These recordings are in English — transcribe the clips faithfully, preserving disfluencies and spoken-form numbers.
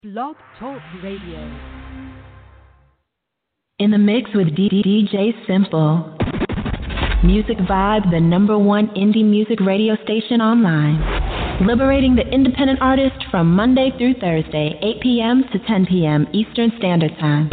Blog Talk Radio. In the mix with D J Simple. Music Vibe, the number one indie music radio station online. Liberating the independent artist from Monday through Thursday, eight p.m. to ten p.m. Eastern Standard Time.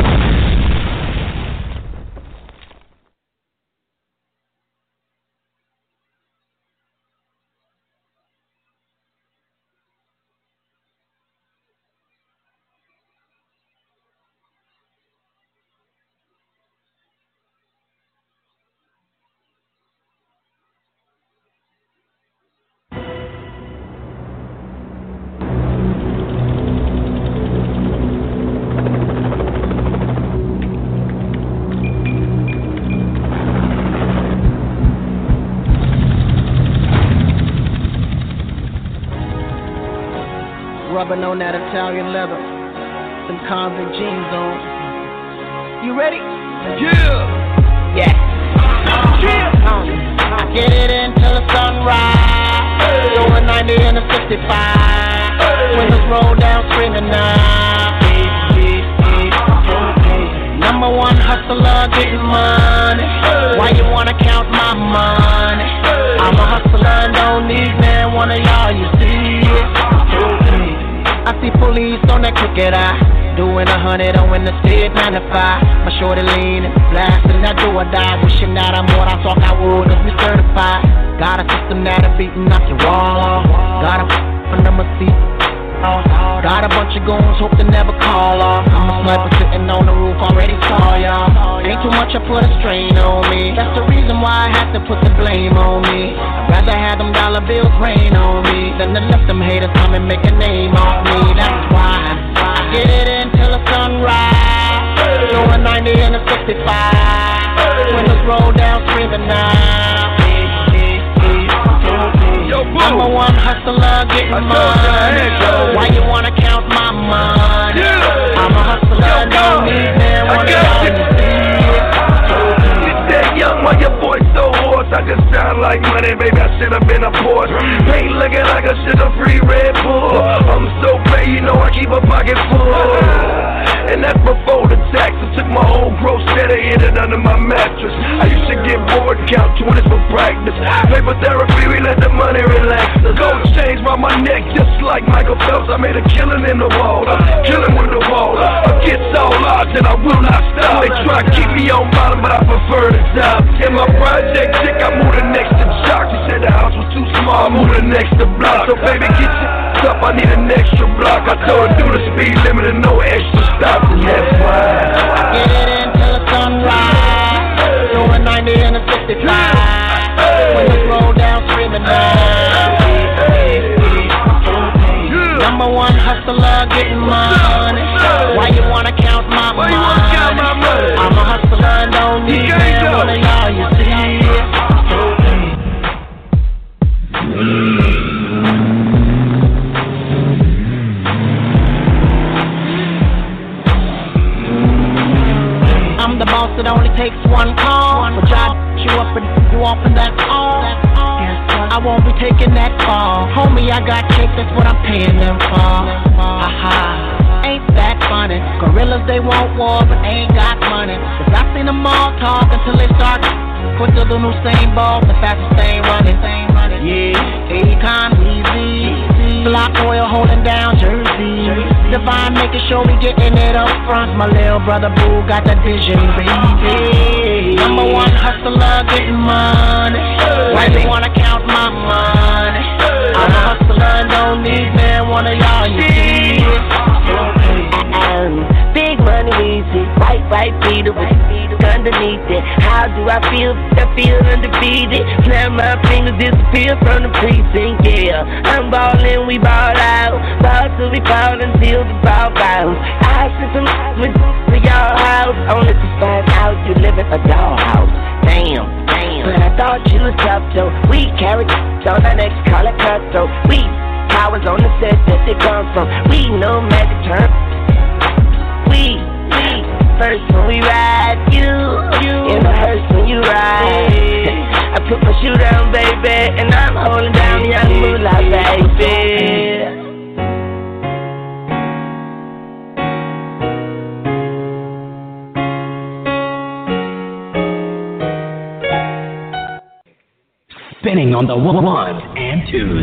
Rubbing on that Italian leather, some convict jeans on. You ready? Yeah. Yeah. Yeah. Um, I get it until the sunrise. Hey. Doing ninety and a sixty-five. Hey. Windows roll down, screaming now. Hey, hey, hey, hey. Number one hustler, getting money. Hey. Why you wanna count my money? Hey. I'm a hustler and don't need man, one of y'all, you see it. I see police on that crooked eye, doing a hundred on in the state ninety-five. My shorty leaning, blasting that do or die, wishing that I'm what I thought I would if we certified. Got a system that'll beat and knock your wall off. Got a under my seat. Oh, got a bunch of goons, hope to never call off. I'm a sniper sitting on the roof, already saw y'all. Ain't too much, I put a strain on me. That's the reason why I have to put the blame on me. I'd rather have them dollar bills rain on me than to let them haters come and make a name off me. That's why I get it until the sunrise. Doing ninety and a sixty-five. Windows roll down, screaming now. Yo, number one hustler, getting money. Why you wanna count my money? Yeah. I'm a hustler, yo, don't need man. One of y'all to see it. Get that young, why your voice so hoarse? I can sound like money, baby. I should have been a Porsche. Ain't looking like a sugar free Red Bull. I'm so paid, you know I keep a pocket full. And that's before the taxes. Took my whole gross set and hid it under my mattress. I used to get bored, count twenties for practice. Paper therapy, we let the money relax us. Gold chains round my neck just like Michael Phelps. I made a killing in the wall, killing with the wall. Against all odds and I will not stop. They try to keep me on bottom, but I prefer the top. In my project chick, I moved the next to Jock. She said the house was too small, I moved the next to block. So baby, get your up, I need an extra block. I told her do the speed limit and no extra stop. And that's why I get it until the sunrise. Doing ninety and a sixty-five. Windows roll down, screaming now. Number one hustler, getting money. Why you wanna count my money? I'm a hustler and don't need man. One of y'all, you see it. I'm the boss, it only takes one call. But y'all you up and you off and that's all. I won't be taking that fall. Homie, I got cake, that's what I'm paying them for. Haha, ain't that funny? Gorillas, they want war, but ain't got money. Cause I seen them all talk until they start. Put to the new same ball, the fastest thing running. Yeah, Akon, easy. Block oil holding down Jersey. Divine making sure we getting it up front. My little brother Boo got that vision, baby. Number one hustler, getting money. Why you wanna count my money? I'm a hustler and don't need man. One of y'all, you see it. Big money easy, white, white beater with underneath it. How do I feel? I feel undefeated. Snap my fingers, disappear from the precinct, yeah. I'm ballin', we ball out. Ball till we fall until the ball bounce. I sent some with to y'all house. Only to find out you live in a dollhouse. Damn, damn. But I thought you was tough, so we carried on our next call it cutthroat. We cowards on the set that they come from. We know magic term. We, we, first when we ride, you, you, in the hearse when you ride. I put my shoe down, baby, and I'm holding down young moolah, baby. spinning on the ones and twos.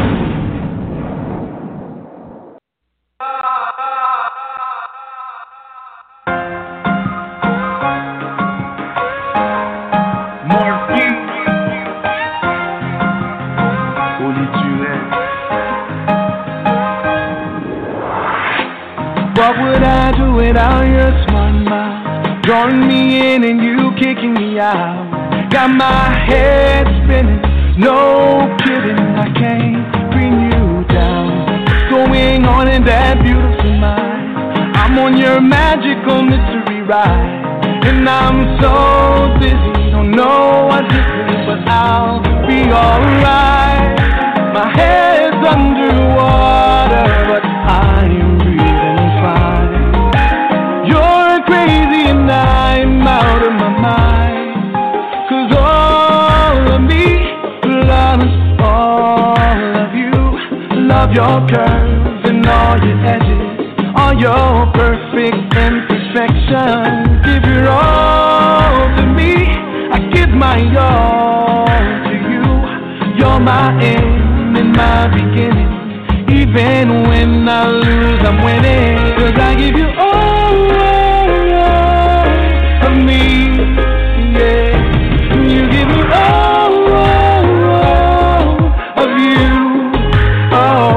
What would I do without your smart mouth? Drawing me in and you kicking me out. Got my head spinning, no kidding, I can't bring you down. What's going on in that beautiful mind? I'm on your magical mystery ride, and I'm so dizzy, don't know what's happening, but I'll be alright. My head's underwater, but I'm breathing fine. You're crazy and I'm out of my mind, 'cause all of me loves all of you. Love your curves and all your edges, all your perfect imperfections. Give your all to me, I give my all to you. You're my end and my beginning. Even when I lose, I'm winning, 'cause I give you all, all, all of me, yeah. You give me all, all, all of you, oh.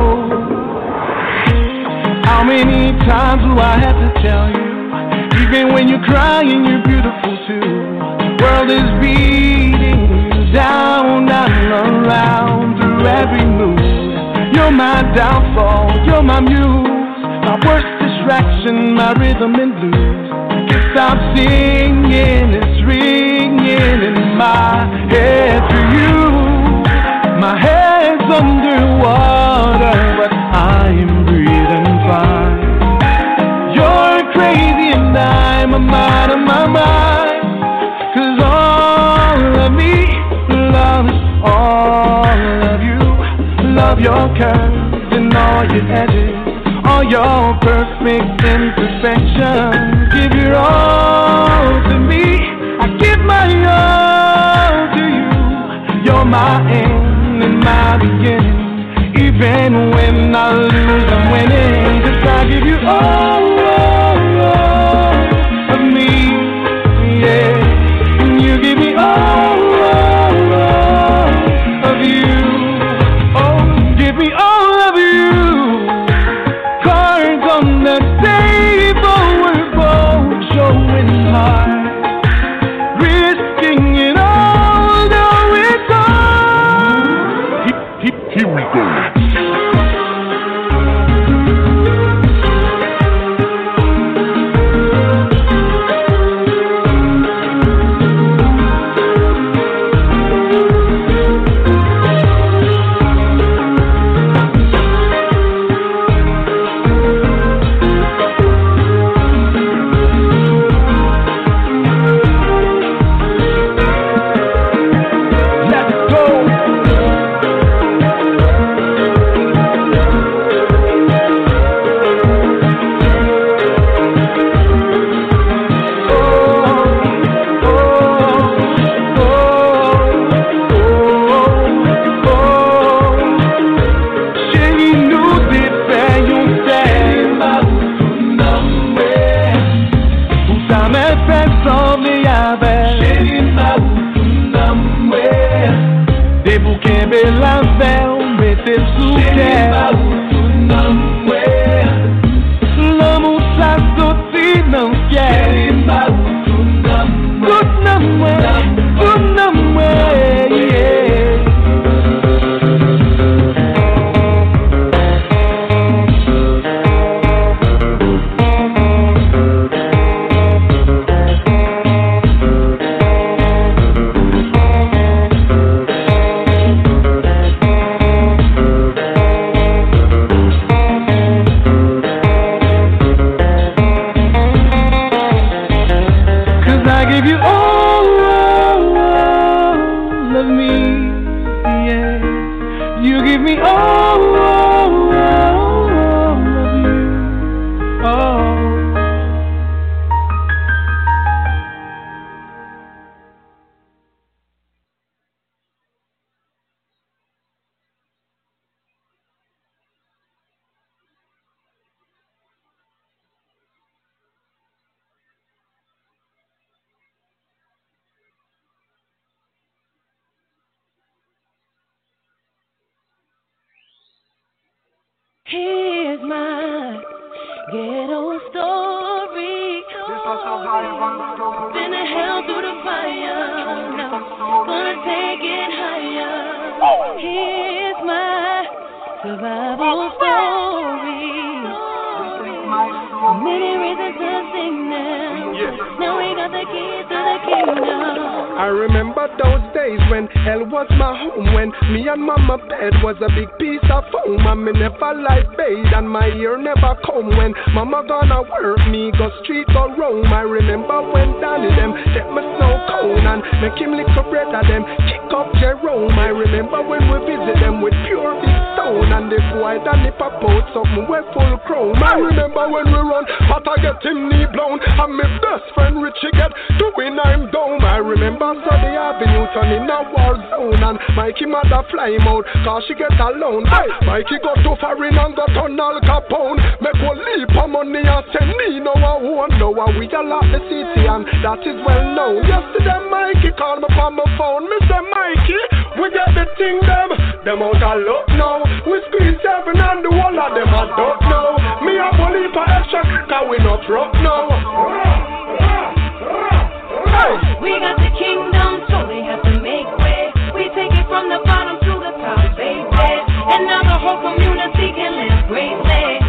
How many times do I have to tell you? Even when you're crying, you're beautiful too. World is beating you down and around through every move. You're my downfall, you're my muse, my worst distraction, my rhythm and blues. Can't stop singing, it's ringing in my head for you. My head's underwater, but I'm breathing fine. You're crazy and I'm out of my mind, 'cause all of me loves all of you. Love your curves and all your edges, all your perfect imperfections. Give your all to me, I give my all to you. You're my end and my beginning. Even when I lose, I'm winning, 'cause I give you all, all, all of me, yeah. And you give me all, all, all of you. Give me all of you. Cards on the table, we're both showing heart, risking it all, though it's hard. Here, here we go. ghetto story. Been a hell through the fire. Now gonna take it higher. Here's my survival story. Many reasons to sing now. Now we got the keys to the kingdom. I remember those days when hell was my home, when me and mama bed was a big piece of foam, and me never light bathe and my ear never come. When mama gonna work, me go street go roam. I remember when Danny them take my snow cone and make him lick up bread at them kick up Jerome. I remember when we visit them with pure big stone, and the boy Danny pop out something with full chrome. I remember when we run, but I get him knee blown, and my best friend Richie get doing I'm down. I remember Sunday Avenue turn in a war zone, and Mikey mother fly him out cause she get alone. Hey, Mikey got to foreign and got on Al Capone. Make one leap of money and send me no one won't know. We a lot the city and that is well known. Yesterday Mikey called me from my phone. Mister Mikey, we get the thing them, them out of luck now. We squeeze seven and the whole of them I don't know. Me a believe for extra cause we not rock now. We got the kingdom, so they have to make way. We take it from the bottom to the top, baby. And now the whole community can live greatly.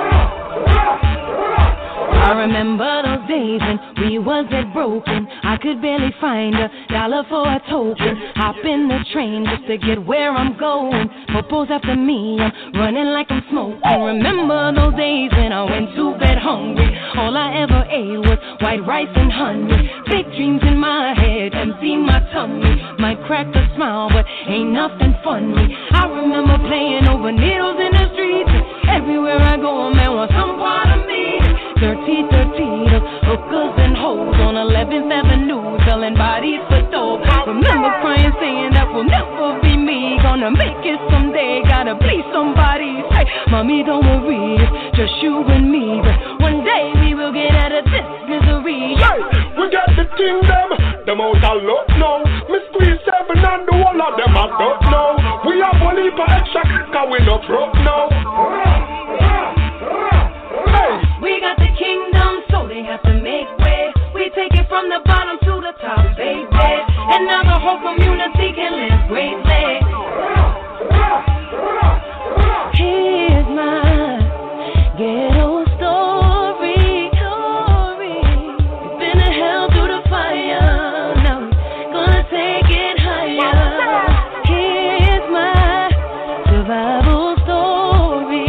I remember those days when we was dead broken. I could barely find a dollar for a token. Hop in the train just to get where I'm going. Popo's after me, I'm running like I'm smoking. Remember those days when I went to bed hungry. All I ever ate was white rice and honey. Big dreams in my head, empty my tummy. Might crack a smile, but ain't nothing funny. I remember playing over needles in the streets. Everywhere I go, a man wants some part of me. Dirty, dirty, the hookers and hoes on eleventh Avenue, selling bodies for dope. Remember crying, saying that will never be me. Gonna make it someday, gotta please somebody. Hey, mommy, don't worry, it's just you and me. But one day we will get out of this misery. Hey, we got the kingdom, them out of luck now. Me squeeze seven and the whole of them I don't know. We have only for extra cause we not broke now. We got the kingdom, so they have to make way. We take it from the bottom to the top, baby. And now the whole community can live greatly. Here's my ghetto story. It's been a hell through the fire. Now gonna take it higher. Here's my survival story.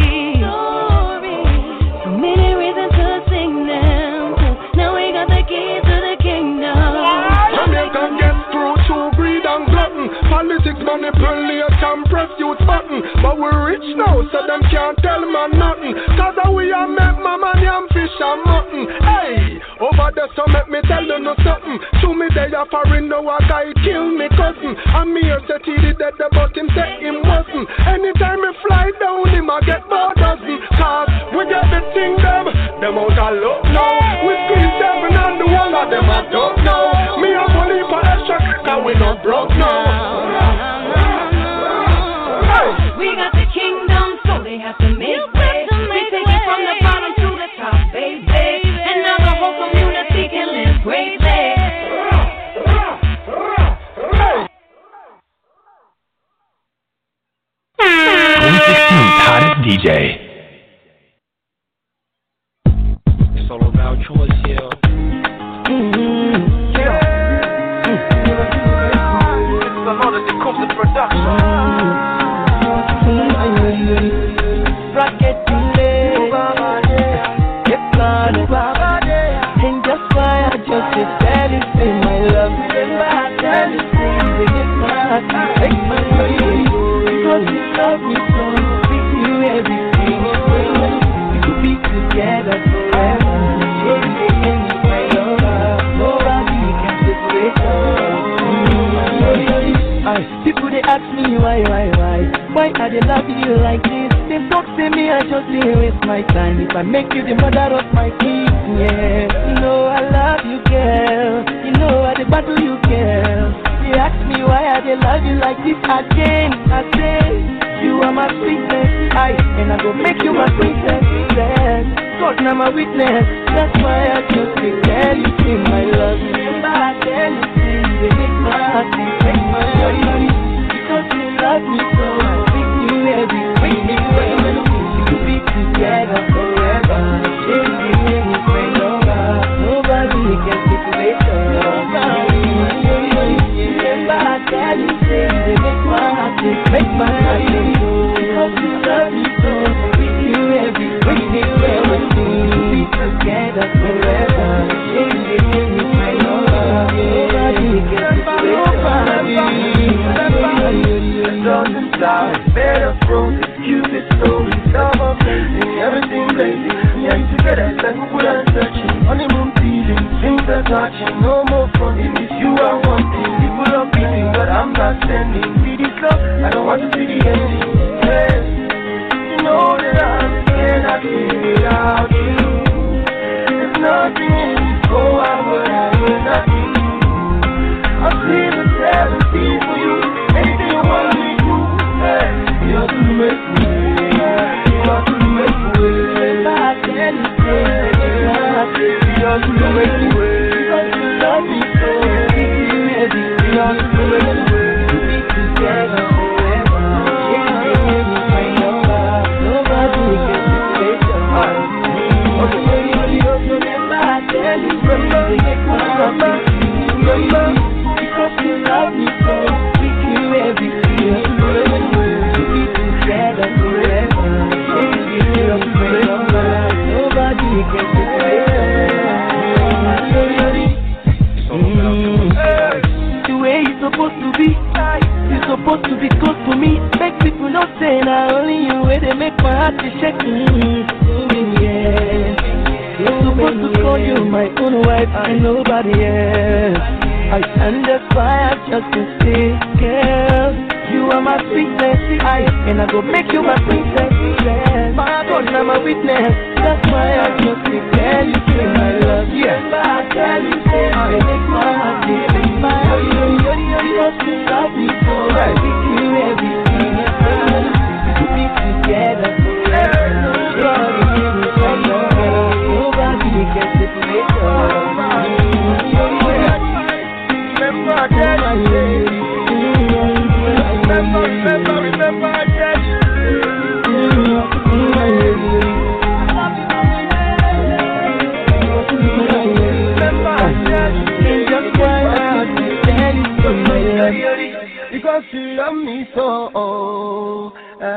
So many reasons to sing them. Now we got the keys to the kingdom. Jamaican get through to greed and glutton. Politics manipulate and press youth button. But we're rich now, so them can't tell man nothing. Cause we are make mama yam fish and mutton. Hey, over there so make me tell you no something. To me they are foreign, now a guy kill me cousin. And me here said he did that, but him say him wasn't. Anytime me fly down, him I get more dozen. Cause we get the thing them, them out of luck now. We squeeze seven and the whole of them I don't know. Me a believe for extra cause we not broke now. We got the kingdom, so they have to make way. We take it from the bottom to the top, baby. And now the whole community can live greatly. twenty sixteen's hottest D J. It's all about choice here. Mm-hmm. Yeah. Mm-hmm. It's another Decompton production. Rocket delay, get blood, and just why I just said that is in my love. Remember I tell you things to get my heart, take my baby, because you love me so. Give you everything, we could be together forever. Show me in my love, nobody can separate us. People they ask me why, why, why, why I they love you like this? They talk to me, I just didn't waste my time. If I make you the mother of my kids, yeah. You know I love you, girl. You know I the battle you, girl. they ask me why I they love you like this again, I say you are my sweetness, I and I go make you my princess. God now my witness, that's why I just say tell you see my love. Remember I tell you see they make my heart beat, make my heart beat. Because you love me so, I think you every bring me when to be together forever. Shake me when you pray over. Nobody can take away from nobody. Remember I tell you see they make my heart beat, make my heart beat. Because you love me so, with you every bring me when to be together forever. Shake me when you pray over. Nobody can take away from nobody. Doesn't stop, better frozen, Cupid story, love amazing, everything blazing. Yeah, together it's like we are searching, honeymoon feeling, things are touching, no more fronting. It's you I want thing, people are beating, but I'm not standing. See this love, I don't want to see the ending. Yes, you know that I'm cannot live without you. There's nothing in this whole world I will not do. I'll see the seven seas for you, anything you want me. You are to make me, you are to make me. I tell you, you are to make me. Because you love me so, you are to make me. To be together forever. You can make me find your love. Nobody can take your heart. Remember, I tell you, you make my heart beat. Because you love me so, with you every day. Together forever, you are forever. Nobody can take the way it's supposed to be, you're supposed to be close to me. Make people not say now only you where they make my heart be shaking. Yeah, you're supposed to call you my own wife and nobody else. I, and that's why I just can say, girl. You are my sweetness, I and I go make you my princess. My God, I'm a witness. That's why I just tell you say my love. Yes, I tell you say I make my heart beat, make my heart beat. Because you love me so, I give you everything. To be together forever. Nobody can take your love. Nobody can separate your love. Remember I tell you. Remember, remember, remember, I tell you. Remember, I tell you. Just why I tell you. Because you love me so.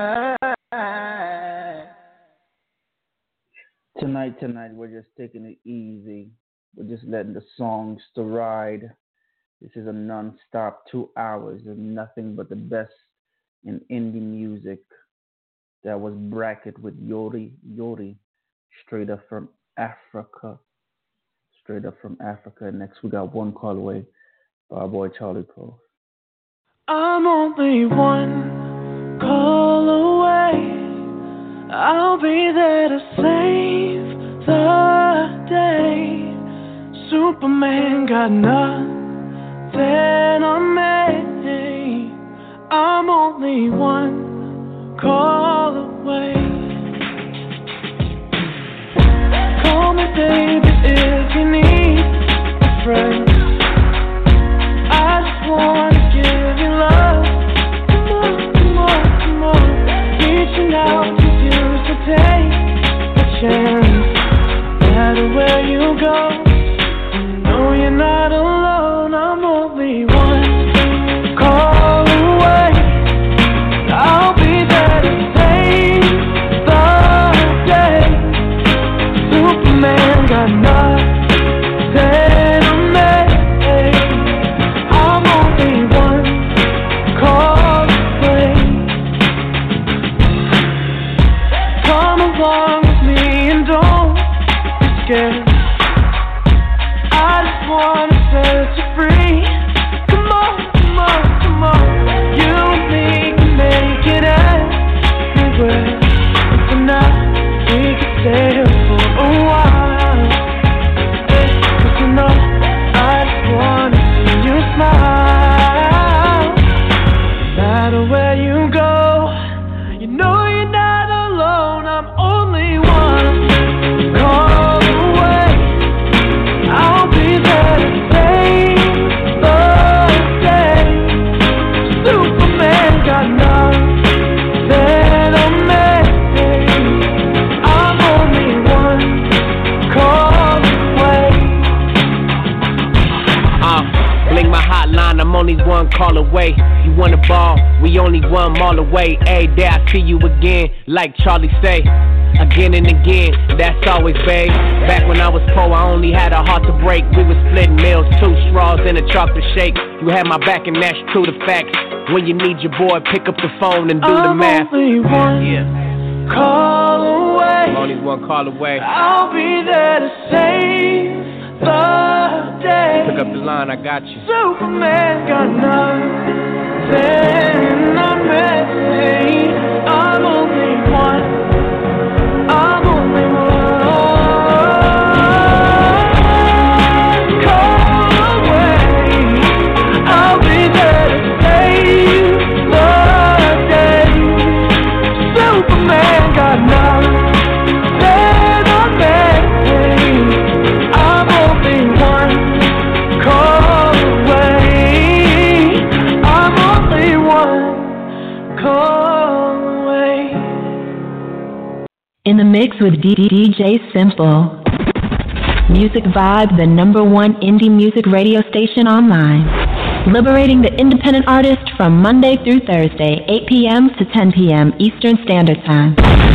Tonight, tonight, we're just taking it easy. We're just letting the songs to ride. This is a non-stop two hours of nothing but the best in indie music. That was Bracket with Yori Yori, straight up from Africa. Straight up from Africa. Next we got One Call Away by our boy Charlie Cole. I'm only one call away. I'll be there to save the day. Superman got nothing. Then I'm made. I'm only one call away. Call me, baby, if you need a friend. I just wanna give you love. Come on, come on, come on. Reaching out to you to take a chance. No matter where you go, you know you're not alone. I'm only one call away. I'll be there to save the day. Superman got nothing to make. I'm only one call away. Come along with me and don't be scared. I just wanna set you free. Come on, come on, come on. You and me can make it anywhere. And tonight we can stay here for a while. Hey, 'cause you know I just wanna see you smile. only one call away. You wanna ball, we only one mall away. Every day I see you again, like Charlie say. Again and again, that's always babe. Back when I was poor, I only had a heart to break. We was splitting meals, two straws and a chocolate shake. You had my back and that's true to facts. When you need your boy, pick up the phone and do I'm the math. Only one yeah. call away. I'm only one call away. I'll be there to save the day. Pick up the line, I got you. Superman got nothing on me. I'm only one. I'm only one call away. I'll be there to save the day. Superman got nothing on me. I'm only one call away. I'm only one call away. In the mix with D J Simple. Music Vibe, the number one indie music radio station online. Liberating the independent artist from Monday through Thursday, eight p.m. to ten p.m. Eastern Standard Time.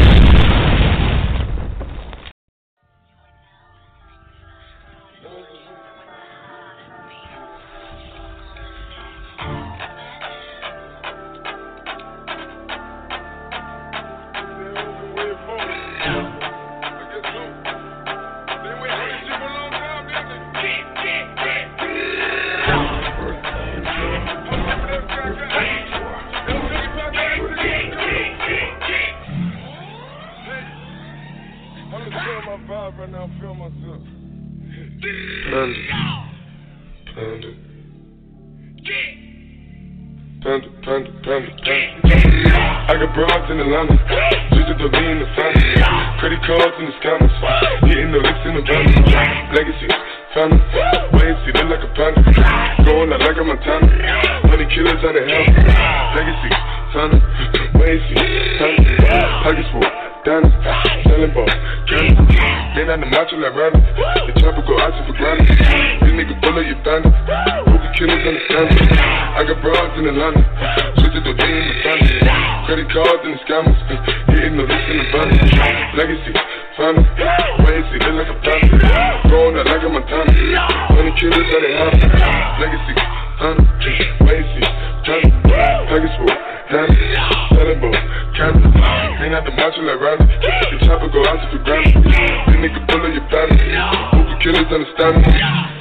I got broads in Atlanta, just to lean the family. Credit cards in the scammers, hitting the licks in the van. Legacy, family, wait, see, look like a panda. Going out like a Montana, honey killers on the hell. Legacy, family, wait, see, family. Pockets full, diamonds, selling ball, candy. They not the macho like Randy, the chopper go out for granted. This nigga full of your bandits, hope the killers understand me. I got broads in Atlanta, just to lean the family. Credit cards and the scammers, hitting the list in the van. Legacy, family, wait, see, look like a panda. Going out like a Montana, honey killers on the house. Legacy, family, wait, see, family. Package full, diamonds, selling ball, candy. They not the macho like Randy, the chopper go out for granted. This nigga full of your bandits, hope the killers understand me.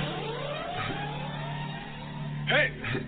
Hey!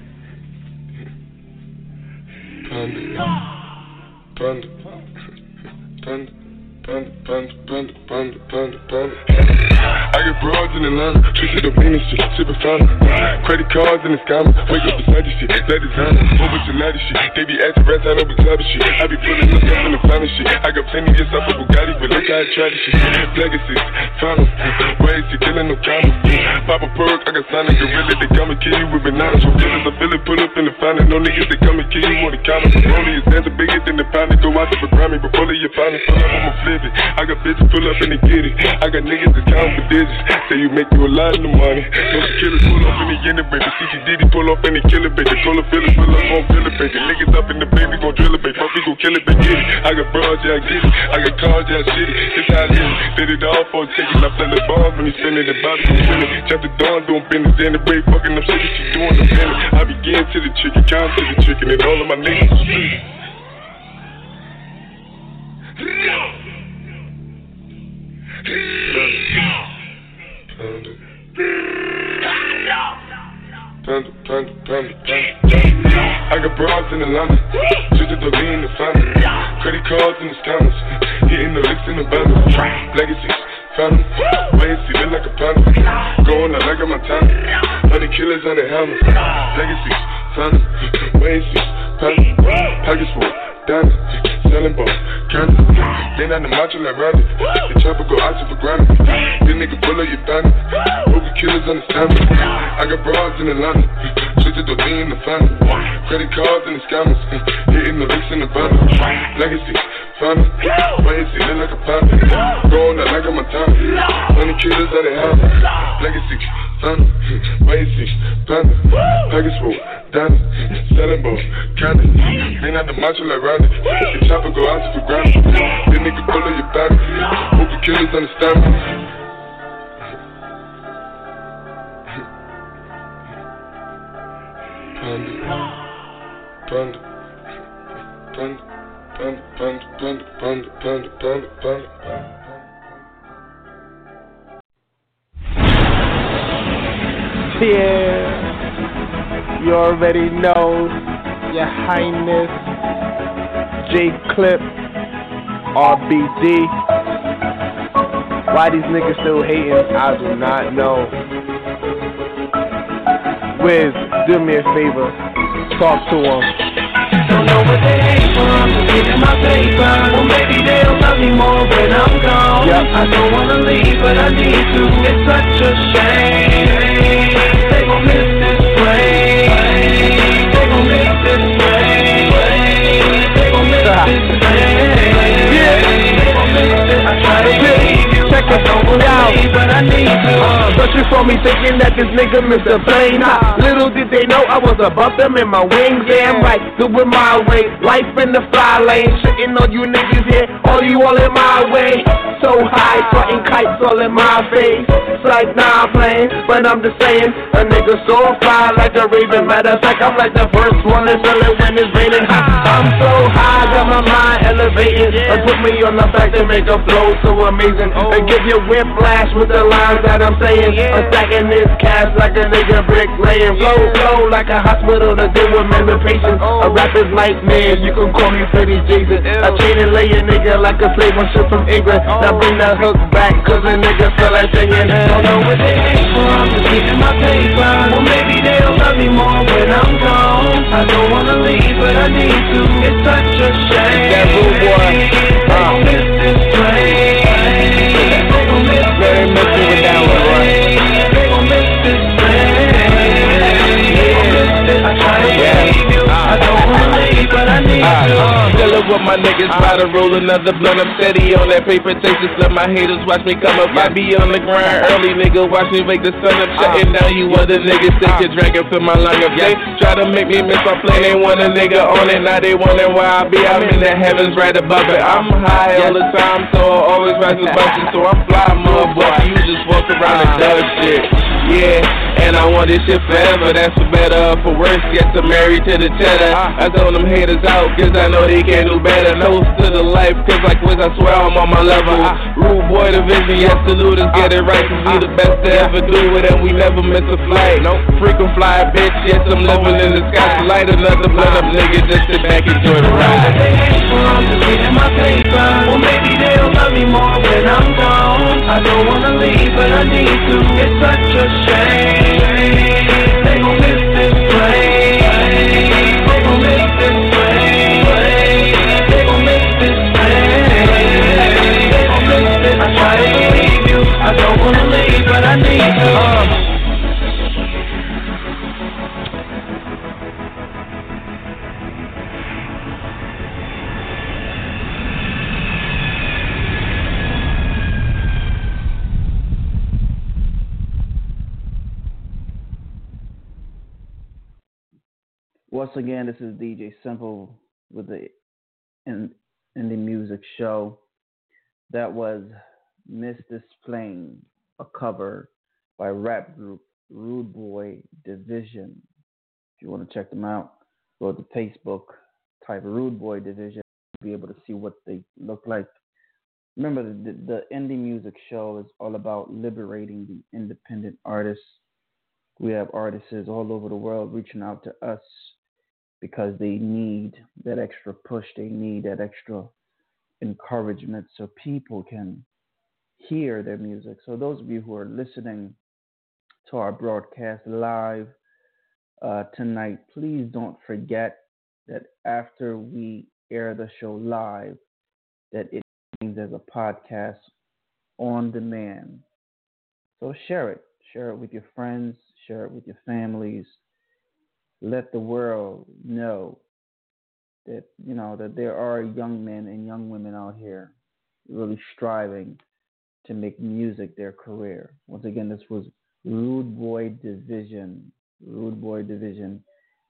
Panda, panda, panda, panda, panda, panda, panda, panda, panda. I get broads in Atlanta, twisted up Venus shit, sippin' fountain. Credit cards and the scammers, wake up beside your shit, let designer, whole bunch of ladder shit. They be acting rats, I know be clapping shit. I be pulling up stuff in the finest shit. I got plenty of stuff for Bugatti, but look how I try this shit. Legacy, final, ways to killing no commas. Pop a perk, I got signed a gorilla, they come and kill you with bananas. For killers, I feel it, pull up in the finest. No niggas, they come and kill you on the counter. Rolling is dancing bigger than the pound. Go out to the Grammy before they find it. Pull up, I'ma flip it. I got bitches pull up and they get it. I got niggas that count for digits. Say you make you a lot of the money. Those killers pull up in the end of baby. C C Diddy pull up and they kill it, baby. Call a feeling, pull up on fill it, baby. Niggas up in the baby, gon' drill it, baby. Fuck, we gon' kill it, baby. Get it. I got broads, yeah, I get it. I got cars, yeah, I shit it. This how I live it. Did it all for a ticket. I play the bombs when he spinning the body, he spinning. Chapter dawn, doing business. In the break, fucking up shit that she doing the minute. I begin to the chicken, count to the chicken, and all of my niggas was free. Panda, panda, panda, panda. I got broads in Atlanta, just to lean the family. Credit cards and the scammers, hitting the licks in the banners. Legacies, family, wait, see, look like a panda. Going out like a Montana, honey killers on the helmet. Legacies, family, wait, see, family. Package full, diamonds, selling ball, candy. They not the macho like Randy, the chopper go out for granted. This nigga full of your bandits, hope the killers understand me. I got broads in Atlanta, just to lean the family. Credit cards and the scammers, hitting the licks in the van. Legacy, family, wait, see, look like a panda. Going out like a Montana, honey killers out of house. Legacy, family, wait, see, panda. Package full, Danny, selling both, candy. Bring out the macho like Randy. The chopper go out to the ground. This nigga pull on your back. Hope the killers understand me. Panda, panda, panda, panda, panda, panda, panda, panda, panda, panda. Yeah, you already know, Your Highness, J Clip, R B D. Why these niggas still hating, I do not know. Wiz, do me a favor, talk to them. Don't know what they hate for, I'm just getting my paper. Well, maybe they'll love me more when I'm gone. Yep. I don't wanna leave, but I need to. It's such a shame. They gon' miss this train. They gon' miss this train. They gon' miss this train. Yeah. They gon' miss this. I try to leave you. Check it out, but I need to. Uh, searching for me, thinking that this nigga missed a plane. Nah, little did they know I was above them in my wings. Yeah, I'm right, doing my way. Life in the fly lane, shitting on you niggas here. All you all in my way. So high, flying kites all in my face. It's like nah, I'm playing, but I'm just saying. A nigga so fly like a raven. Matter of fact, I'm like the first one to feel it when it's raining. I'm so high, got my mind elevated. And put me on the back to make a flow so amazing. And give you whiplash with the lines that I'm saying. I'm stacking this cash like a nigga brick laying. Flow, flow like a hospital to deal with mental patients. A rapper's nightmare, you can call me Freddie Jason. I chain and lay a nigga like a slave on ship from England. Now bring that hook back, cause a nigga feel like singing. Don't know what they hate for, I'm just getting my paper. Well, maybe they'll love me more when I'm gone. I don't wanna leave, but I need to. It's such a shame. That rude boy. They gon' miss this train. They gon' miss this train. They gon' miss this train. They gon' miss this. I try to leave you. I don't wanna leave, but I need to. Chillin' with my niggas, about to roll another blunt. I'm steady on that paper chase. Just let my haters watch me come up. I be on the grind early, nigga. Watch me wake the sun up. Shutting down you other niggas. Take your drink and fill my lung up. They try to make me miss my plane. They want a nigga on it. Now they wondering where I be. I'm in the heavens right above it. I'm high all the time, so I always rise above it. So I'm fly, motherfucker. You just walk around and does shit. Yeah, and I want this shit forever. That's for better or for worse. Yes, I'm married to the cheddar. I throw them haters out, cause I know they can't do better. Nose to the life, cause like Wiz, I swear I'm on my level. Rude boy division, yes, salute us, get it right. Cause we the best to ever do it, and we never miss a flight. No frequent fly, bitch, yes, I'm living in the sky. So light another blunt up, nigga, just sit back, enjoy the ride. They hate for, I'm just getting my paper. Well, maybe they'll love me more when I'm gone. I don't wanna leave, but I need to. It's such a shame. They gon' miss this train. They gon' miss this train. They gon' miss this train. They gon' miss this. I try to leave you. I don't wanna leave, but I need to. Uh. Once again, this is D J Simple with the in, Indie Music Show. That was Miss This Flame, a cover by rap group Rude Boy Division. If you want to check them out, go to Facebook, type Rude Boy Division, you'll be able to see what they look like. Remember, the, the Indie Music Show is all about liberating the independent artists. We have artists all over the world reaching out to us because they need that extra push, they need that extra encouragement so people can hear their music. So those of you who are listening to our broadcast live uh, tonight, please don't forget that after we air the show live, that it means as a podcast on demand. So share it. Share it with your friends. Share it with your families. Let the world know that, you know, that there are young men and young women out here really striving to make music their career. Once again, this was Rude Boy Division. Rude Boy Division.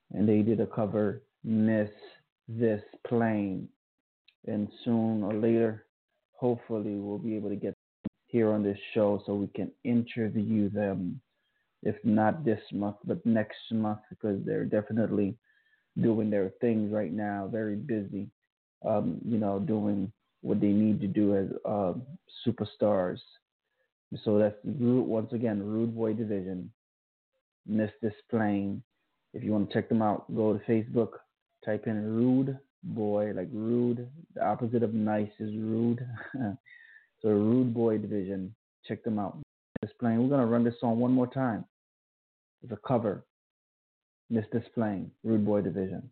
and they did a cover, Miss This Plane. And soon or later, hopefully, we'll be able to get here on this show so we can interview them, if not this month, but next month, because they're definitely doing their things right now, very busy, um, you know, doing what they need to do as uh, superstars. So that's, once again, Rude Boy Division, Miss This Plane. If you want to check them out, go to Facebook, type in Rude Boy, like rude. The opposite of nice is rude. So Rude Boy Division, check them out. This Plane. We're gonna run this song one more time. It's a cover. Miss This Plane, Rude Boy Division.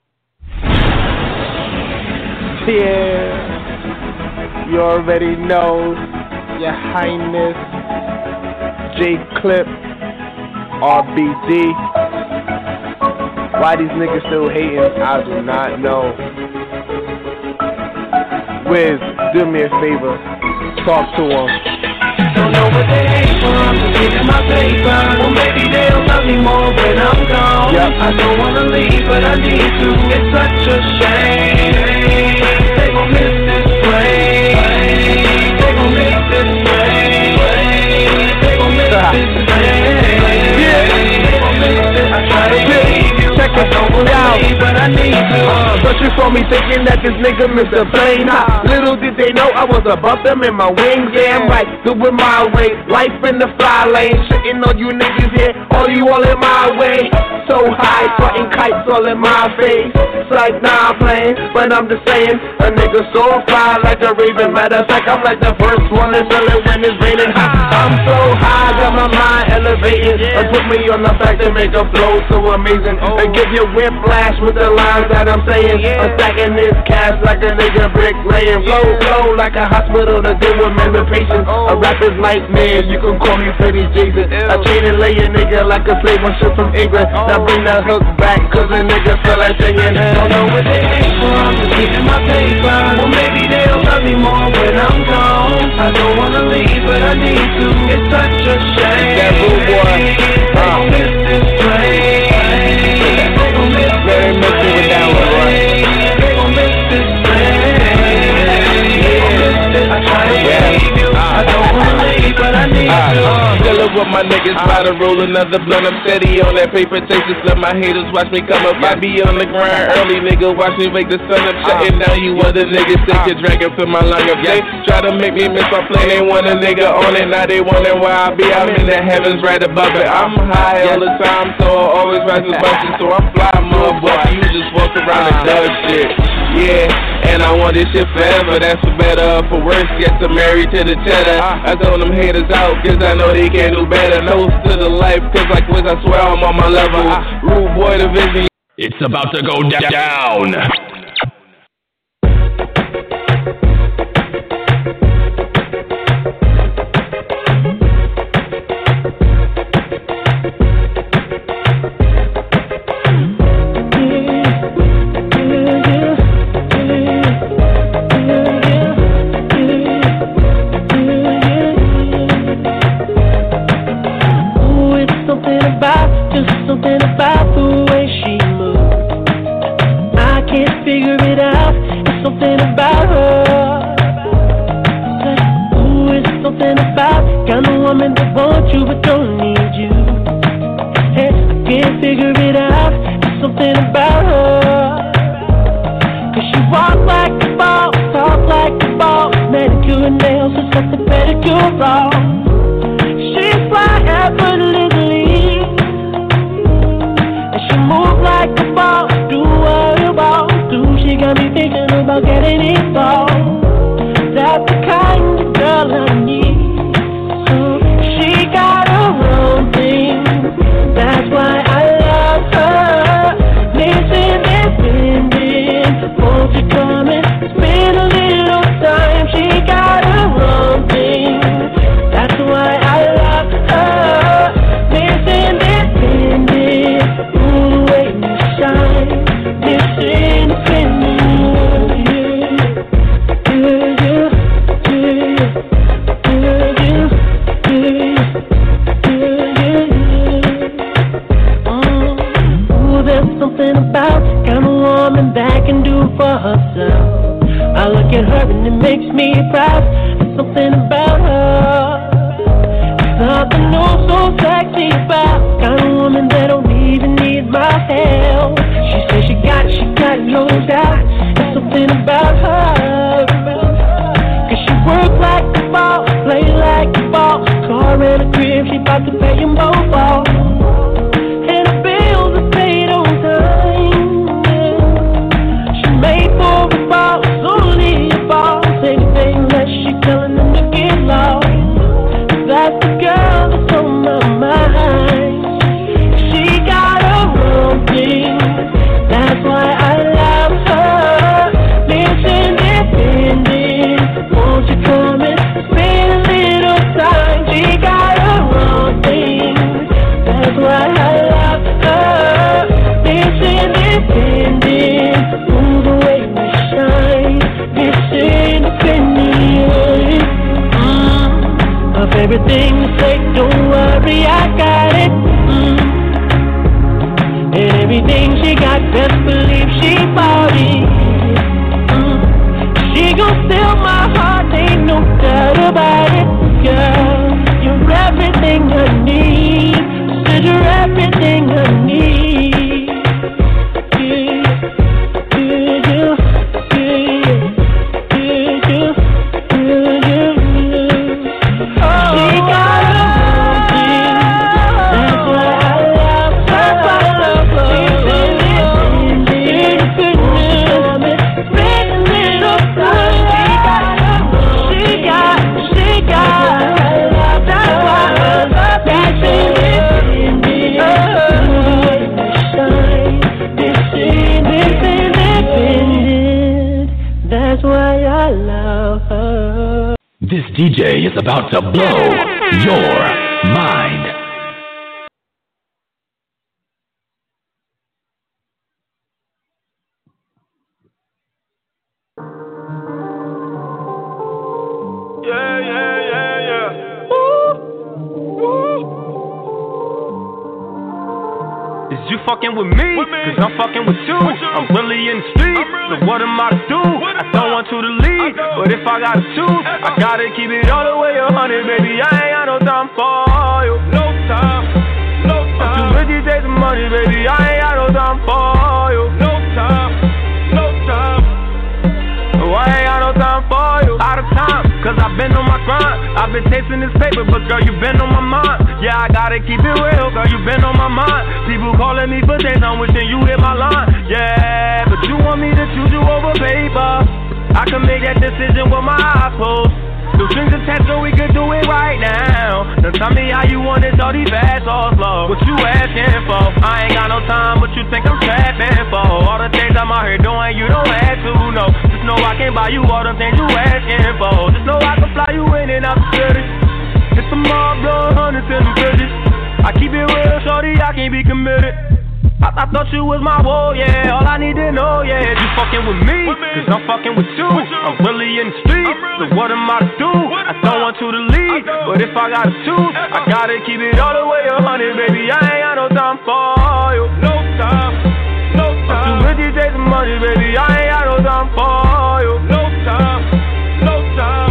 Yeah, you already know, Your Highness, J Clip, R B D. Why these niggas still hating, I do not know. Wiz, do me a favor, talk to them. Don't know what they hate for, I'm just getting my paper. Well, maybe they'll love me more when I'm gone. Yep. I don't wanna leave, but I need to. It's such a shame. They gon' miss this plane. They gon' miss this plane. They gon' miss this plane. Yeah. They gon' miss this. I try to leave you. Check it out, but I need to. Uh, but you for me thinking that this nigga missed a plane. Huh? Little did they know I was above them in my wings. Yeah, I'm right, doing my way. Life in the fly lane, shitting on you niggas here. All you all in my way. So high, flying kites all in my face. It's like nah, I'm playing, but I'm just saying. A nigga so fly like a raven. Matter of fact, I'm like the first one to sell it when it's raining. I'm so high, got my mind elevating. And put me on the back to make a flow so amazing. And give you whiplash with the lines that I'm saying. I'm stacking this cash like a nigga brick laying. Flow, flow like a hospital to deal with mental patients. A rapper's nightmare, you can call me Freddie Jason. I chain and lay a nigga like a slave on ship from England. Now bring that hook back, cause a nigga feel like singing. Don't know what they hate for, I'm just getting my paper. Well, maybe they'll love me more when I'm gone. I don't wanna leave, but I need to. It's such a shame. That rude boy. They gon' miss this plane. They gon' miss this plane. They gon' miss this plane. They gon' miss this. I try to leave you. I don't wanna leave, but I need to. Chillin' with my niggas, about to roll another blunt. I'm steady on that paper chase. Just let my haters watch me come up. I be on the grind early, nigga. Watch me wake the sun up. Shutting down you other niggas. Take your drink and fill my lung up. They try to make me miss my plane. They want a nigga on it. Now they wondering where I be. I'm in the heavens right above it. I'm high all the time, so I always rise above it. So I'm fly, motherfucker. You just walk around and dug shit. Yeah, and I want this shit forever. That's for better or for worse. Yes, I'm married to the cheddar. I told them haters out, cause I know they can't do better. Nose to the life, cause like Wiz, I swear I'm on my level. Rude Boy Division. It's about to go down. Something about the way she moves, I can't figure it out. It's something about her. Ooh, it's something about kind of woman that wants you but don't need you. Hey, I can't figure it out. It's something about her. Cause she walk like a ball, talk like a ball, manicure and nails, it's like the pedicure raw. She's fly effortlessly. Move like a ball, do what you want to. She got me thinking about getting involved. That's the kind of girl I need. So she got her own thing. That's why I love her. Missing and bending. Won't you come and spend a little time? She got her own thing. That's herself. I look at her and it makes me proud. There's something about her. Something oh so sexy about kind of woman that don't even need my help. She says she got it, she got it, no doubt. There's something about her. Cause she work like a ball, play like a ball. Car and a crib, she bout to pay them both off. And the bills are paid on time. She made for a ball, solely a ball. Anything that she telling them to get lost. That's the girl that's on my mind. She got her own thing. That's why I love her. Lives independent. Won't you come and spend a little time? She got her own thing. That's why I love her. Lives independent. Move away and shine. Lives independent. Of everything to say, don't worry, I got it. Mm. And everything she got, best believe she bought it. Mm. She gon' steal my heart, ain't no doubt about it. Girl, you're everything I need. Said you're everything I need. Yeah, yeah, yeah, yeah. This D J is about to blow your mind. Yeah, yeah, yeah, yeah. Woo, woo. Is you fucking with me? with me? Cause I'm fucking with you. with you. I'm really in the street, really. So what am I to do? What I don't want you to leave, but if I gotta choose, I gotta keep it all the way a hundred, baby. I ain't got no time for you. No time, no time. I'm too busy chasing money, baby. I ain't got no time for you. No time, no time. Oh, I ain't got no time for you. Out of time, cause I've been on my grind. I've been chasing this paper, but girl, you been on my mind. Yeah, I gotta keep it real, girl, you been on my mind. People calling me for days, I'm wishing you hit my line. Yeah, but you want me to choose you over paper. I can make that decision with my eyes closed. No strings attached, so we could do it right now. Now tell me how you want it, all these fast or slow. What you asking for? I ain't got no time, what you think I'm trapping for? All the things I'm out here doing, you don't have to know. Just know I can buy you all the things you asking for. Just know I can fly you in and out the city. It's a mob blowing hundreds in them bridges. I keep it real, shorty, I can't be committed. I, I thought you was my woe, yeah. All I need to know, yeah, you fucking with me, cause I'm fucking with you. I'm really in the street, so what am I to do? I don't want you to leave, but if I gotta choose, I gotta keep it all the way a hundred, baby. I ain't got no time for you. No time, no time. I'm too busy chasing money, baby. I ain't got no time for you. No time, no time.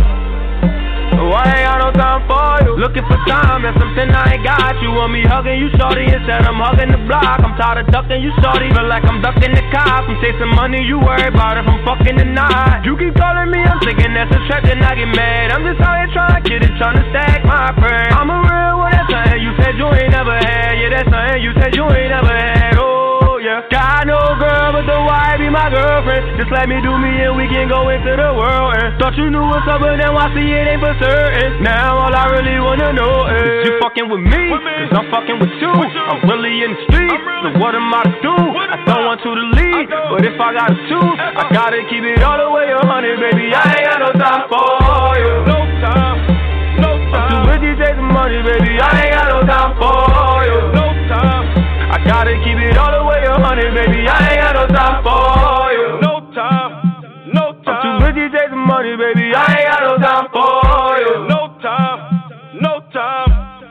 Oh, I ain't got no time for you. Looking for time, that's something I ain't got. You want me hugging you, shorty, instead I'm hugging the block. I'm tired of ducking you, shorty. Feel like I'm ducking the cops. I'm chasing money, you worry about if I'm fucking or not. You keep calling me, I'm thinking that's a trap, then I get mad. I'm just out here trying to get it, trying to stack my bread. I'm a real one, that's something you said you ain't never had. Yeah, that's something you said you ain't never had. Oh, yeah. Got no girl, but the wife be my girlfriend. Just let me do me and we can go into the world. And thought you knew what's up, but then I see it ain't for certain. Now all I really wanna know is you fucking with me, cause I'm fucking with you. I'm really in the street, so what am I to do? I don't want you to leave, but if I gotta choose, I gotta keep it all the way a hundred, baby. I ain't got no time for you. No time, no time. I'm too busy chasing money, baby. I ain't got no time for you. No time. I gotta keep it all the way a hundred, baby. I ain't got no time for you. No time, no time. I'm too busy chasing money, baby. I ain't got no time for you. No time, no time.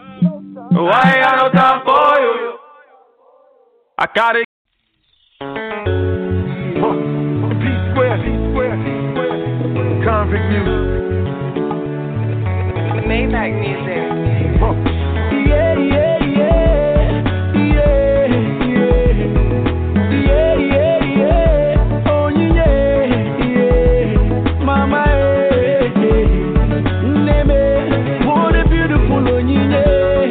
Oh, I ain't got no time for you. I gotta. P Square, Impact Music. Huh. Yeah, yeah, yeah. Yeah, yeah. Yeah, yeah, yeah. Oh, yeah, yeah. Mama, eh, eh. Neme, what a beautiful oh, yeah.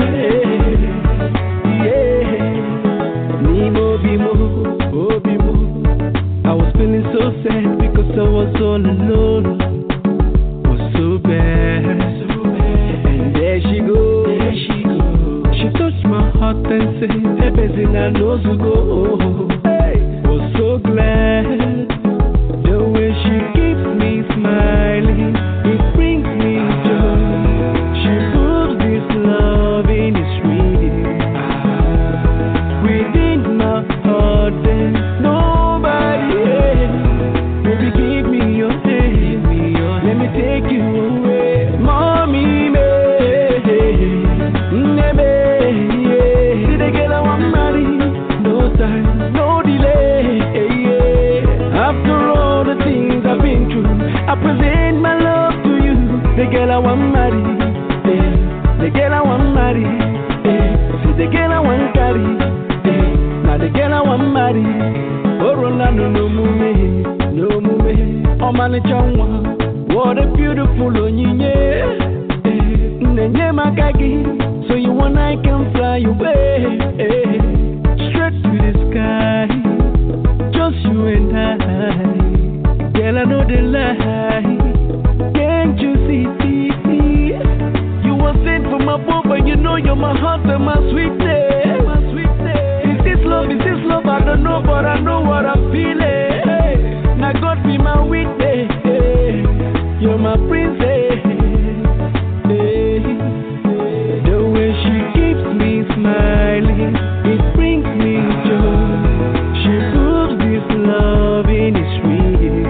Yeah. Nimo, bimo, oh, bimo. I was feeling so sad because I was all alone. Was so bad. And there she goes. There she goes. She touched my heart and said, hey, baby, I know to go. Hey. Was so glad. The way she keeps me smiling, it brings me joy. She proves this loving is real. Within my heart there's nobody else. Baby, give me your hand. Let me take you away. Mommy, me. Nebe, yeah. See the girl I want marry. No time, no delay. Yeah. After all the things I've been through, I present my love to you. The girl I want marry. Yeah. The girl I want marry. Yeah. See the girl I want carry. Yeah. Now the girl I want marry. Oh, Rolando, no mume, no mume. Oh, man, what a beautiful onyinye. Nenye makagi, so you and I can fly away straight to the sky. Just you and I. Girl, I know the lie. Can't you see? You were sent from above, but you know you're my heart and my sweetness. My sweetness. Is this love? Is this love? I don't know, but I know what I'm feeling. Now God be my witness. You're my princess. The way she keeps me smiling, it brings me joy. She proves this loving is real.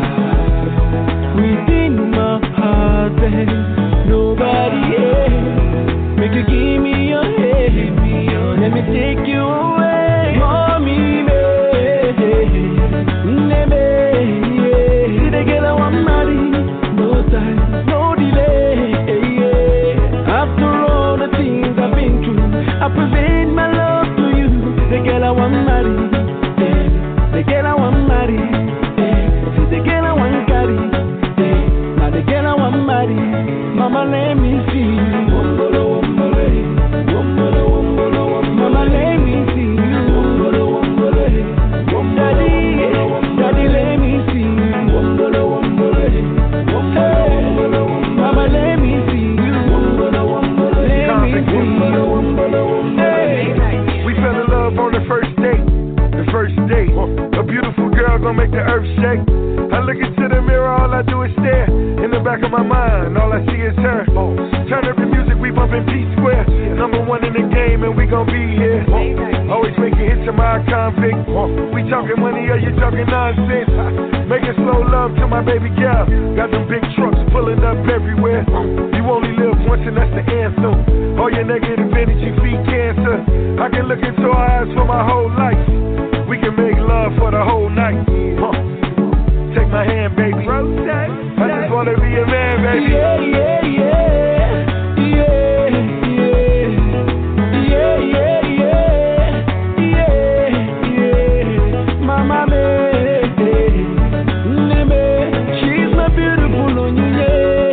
Within my heart there's nobody else. Make you give me your hand. Let me take you away. Mommy, baby. Nebe, yeah. See the girl I want marry. No time, no delay. Yeah. After all the things I've been through, I present my love to you. The girl I want marry. Yeah. The girl I want marry. Yeah. See the girl I want carry. Yeah. Now the girl I want marry. Mama, let me see you. Wombolo, wombolo, wombolo, wombolo, wombolo. Mama, let me see you. Wombolo, wombolo, wombolo. Daddy, daddy, let me see you. Wombolo, wombolo, wombolo, wombolo. Mama, let me see you. Wombolo, wombolo, let me see you. Wombolo, wombolo, wombolo. We fell in love on the first date. The first date. A beautiful girl gonna make the earth shake. I look into the mirror, all I do is stare. In the back of my mind, all I see is her. Turn up the music, we bumpin' P Square. Number one in the game, and we gon' be here. Always making hits to my convict. We talking money, or you talking nonsense? Making slow love to my baby girl. Got them big trucks pulling up everywhere. You only live once, and that's the anthem. All your negative energy feed cancer. I can look into her eyes for my whole life. We can make love for the whole night. Huh. Take my hand, baby. I just wanna be a man, baby. Yeah, yeah, yeah. Yeah, yeah. Yeah, yeah, yeah. Yeah, yeah. Mama, baby. Neme, she's my beautiful onyinye.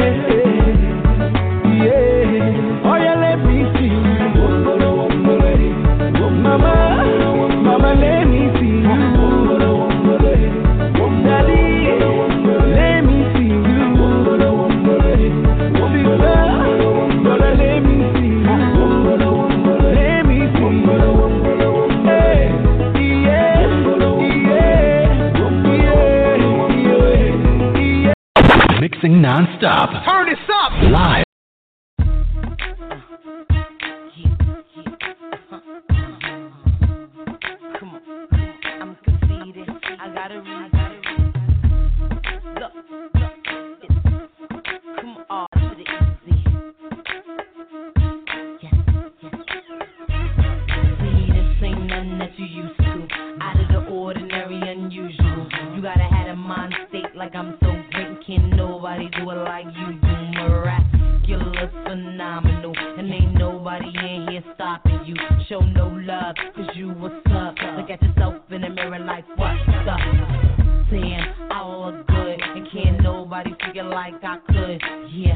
Yeah. Oh, yeah, let me see you. Wombolo, wombolo. Mama, mama, let me see you. Wombolo, wombolo. Daddy, let me see you. Wombolo, wombolo. Wombolo, brother, let me see you. Wombolo, wombolo. Let me see you. Wombolo, wombolo. Hey, yeah, yeah, yeah. Mixing non-stop. Turn this up. Live. Like I'm so great, can't nobody do it like you do, Marath. show no love, cause you was tough. Look at yourself in the mirror like what the saying I look good and can't nobody figure like I could. Yeah,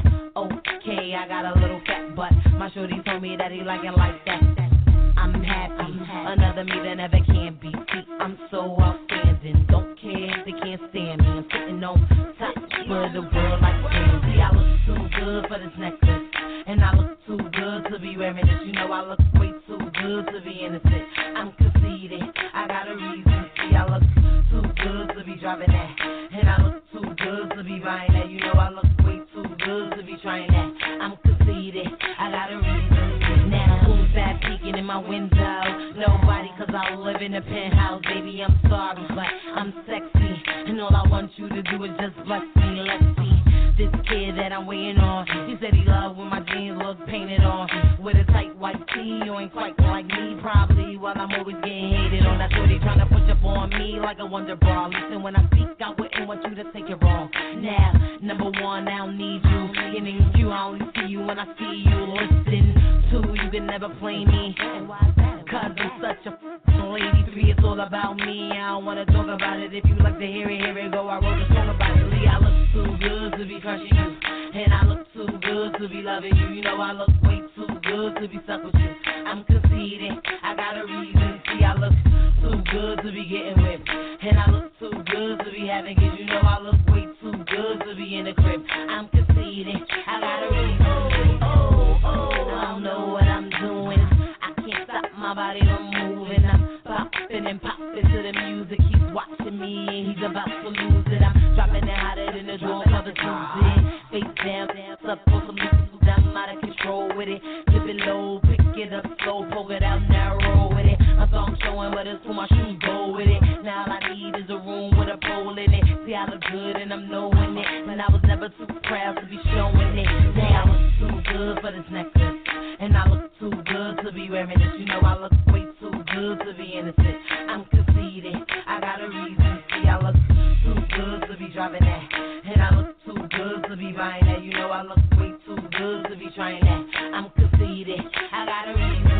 okay, I got a little fat butt. My shorty told me that he like it like that. I'm happy, another me that never can be. See, I'm so outstanding. Don't care if they can't stand me. I'm sitting on top of the world like crazy. See, I look too good for this necklace, and I look too good to be wearing this. You know I look way too good to be innocent. I'm conceited, I got a reason. See, I look too good to be driving that, and I look too good to be buying that. You know I look way too good to be trying that. I'm conceited, I got a reason. Now who's that peeking in my window? Nobody, cause I live in a penthouse. Baby, I'm sorry, but I'm sexy, and all I want you to do is just bless me. Let's see this kid that I'm waiting on. He said he loved when my jeans look painted on. With a tight white tee, you ain't quite like me, probably. While I'm always getting hated on. That's what they trying to push up on me like a wonder bra. Listen, when I speak, I wouldn't want you to take it wrong. Now, number one, I don't need you. Getting you, I only see you when I see you. Listen, two, you can never play me. Cause I'm such a f***ing lady. Three, it's all about me. I don't wanna talk about it. If you like to hear it, here it go. I wrote a song about it. Lee, I look too good to be crushing you, and I look too good to be loving you. You know I look way too good to be stuck with you. I'm conceited, I got a reason. See, I look too good to be getting whipped, and I look too good to be having kids. You know I look way too good to be in the crib. I'm conceited, I got a reason. Oh, oh, I don't know what I'm doing. I can't stop my body from moving. I'm popping and popping to the music. He's watching me and he's about to lose it. I'm dropping it hotter than the door for the Tuesday. Face down, down, up for some music. I'm out of control with it. Dip it low, pick it up slow, poke it out narrow with it. My song showing, but it's for my shoes go with it. Now all I need is a room with a pole in it. See, I look good and I'm knowing it, but I was never too proud to be showing it. Now I look too good for this necklace, and I look too good to be wearing this. You know I look way too good to be innocent. I'm conceited, I got a reason. See, I look too good to be driving that, and I look too good to be buying that. You know I look way too good to be trying that. I'm conceited, I got a reason.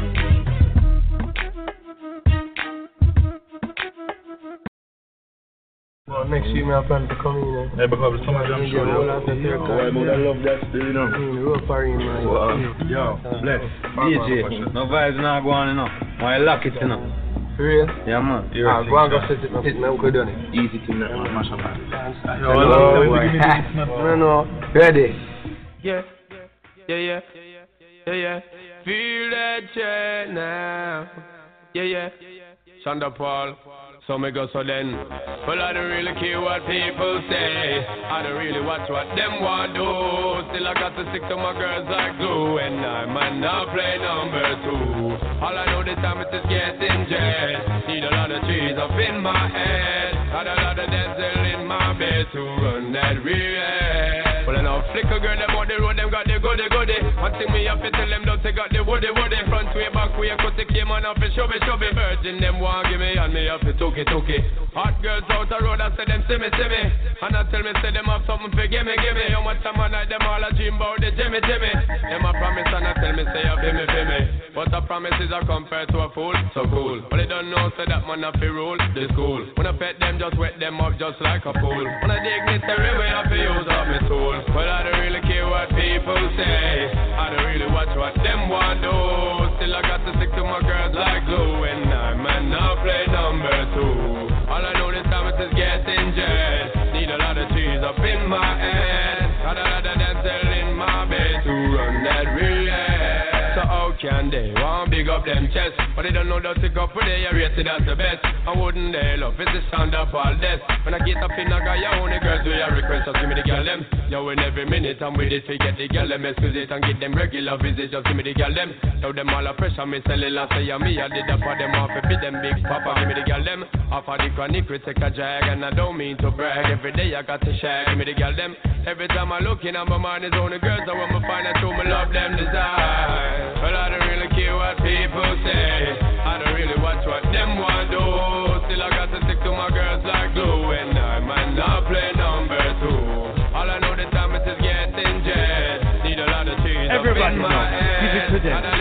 Well, next year, I plan to come in. Yeah, because some of them show you. I love that still, you know. Yo, bless. D J, no vibes now go on, you know. Why lock it, you know. For real? Yeah, man. Ah, go on, go set it, man. Sit, man, we done it. Easy to know, mash up, man. No, no, ready? Yeah, yeah, yeah, yeah, yeah. Feel that chain now. Yeah, yeah. Shonda Paul. So me go so then. Well, I don't really care what people say. I don't really watch what them want do. Still I got to stick to my girls like glue, and I might not play number two. All I know this time is just getting jet. Need a lot of trees up in my head. Got a lot of diesel in my bed to run that real. Well, I know flicker girl, them on the road, them got the goody goody. One thing me have to tell them, don't they got the woody woody. Front way, back way, cause they came on up and shove it, shove it. Virgin, them want give me, and me have to took it, took it. Hot girls out the road, I say them see me, see me. And I tell me, say them have something for give me, give me. How much time I night, them all a dream about the Jimmy, Jimmy. Them a promise, and I tell me, say, you feel me, feel me. But a promise is a compared to a fool, so cool. But they don't know, say that man have to rule the school. When I pet them, just wet them up just like a pool. When I dignitary way, I have to use up my tool. Well, I don't really care what people say. I don't really watch what them want do. Still I got to stick to my girls like glue, and I might not play number two. All I know this time is just getting jet. Need a lot of trees up in my head. Got a lot of dancing in my bed to run that relay. So how can they want big up them chests, but they don't know that to go for they are rated as the best. And wouldn't they love it's the sound of all this. When I get up in a guy, you only girls do your request, just give me the girl them. Yo, in every minute I'm with it, forget the girl them. Excuse it and get them regular visits, just give me the girl them. Tell them all a pressure, me sell it last year, me I did that for them off, it be them big papa, give me the girl them. Off of the chronic, we take a drag, and I don't mean to brag. Every day I got to share, give me the girl them. Every time I look in, my mind is only girls, I want me find out who me love them desire. But I don't really care what people say. I don't really watch what them want do. Still I got to stick to my girls like glue, and I might not play number two. All I know the time is just getting jet. Need a lot of cheese up in my head. And a little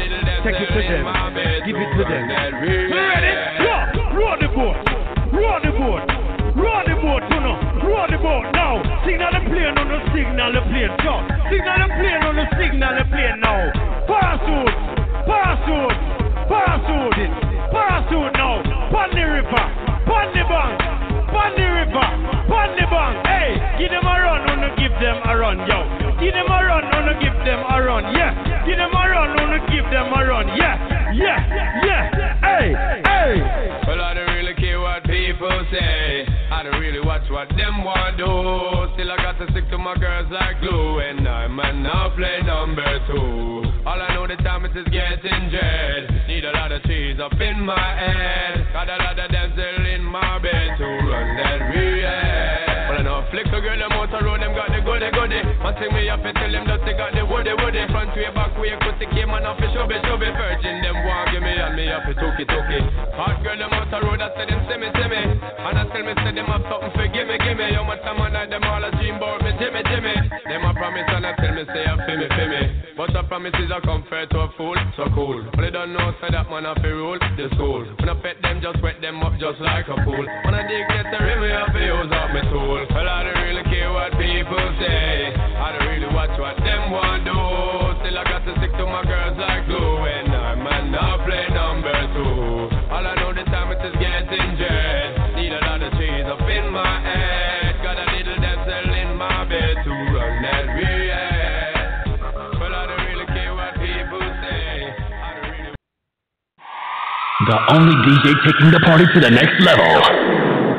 take it to them. Give it to them. Ready? Go! Roll the boat. Roll the boat. Roll the boat, you know. Roll the boat now. Signal the plane on the signal the plane. Go. Signal the plane on the signal the plane now. Parachute. Parachute. Parachute. Parachute now. Pon the river. Pon the bank. Pon the river. Pon the bank. Hey, give them a run, wanna give them a run, yo. Give them a run, wanna give them a run, yeah. Give them a run, wanna give them a run, yeah. Yeah, yeah, hey, hey. Well, I don't really care what people say. I don't really watch what them want do. Still I got to stick to my girls like glue. And I might not play number two. All I know the time it is getting dread. Need a lot of cheese up in my head. Got a lot of them still in my bed to run that real. Well, I know flick a girl, them out the road, them got the goody goody. One thing me up and tell them that they got the woody woody. Front way, back way, cut the came and off the shove it, shove it. Virgin, them want give me and me up it, took it, took it. Hot girl, them out the road, I say them see me, see me. And I tell me, say them have something for gimme, gimme. Yo, my time and night, them all a dream about me, Jimmy, Jimmy. Them a promise and I tell me, say a for me, for me. But the promises are comfort to a fool, so cool. But they don't know, say that man have to rule the school. When I pet them, just wet them up just like a pool. When I dig get the rim, I have to use up my tool. Well, I don't really care what people say. I don't really watch what them want do. Still I got to stick to my girls like glue. And I might not play number two. All I know the time it is getting dread. Need a lot of trees up in my head. Got a little damsel in my bed to run that real. Well, I don't really care what people say. I don't really... The only D J taking the party to the next level.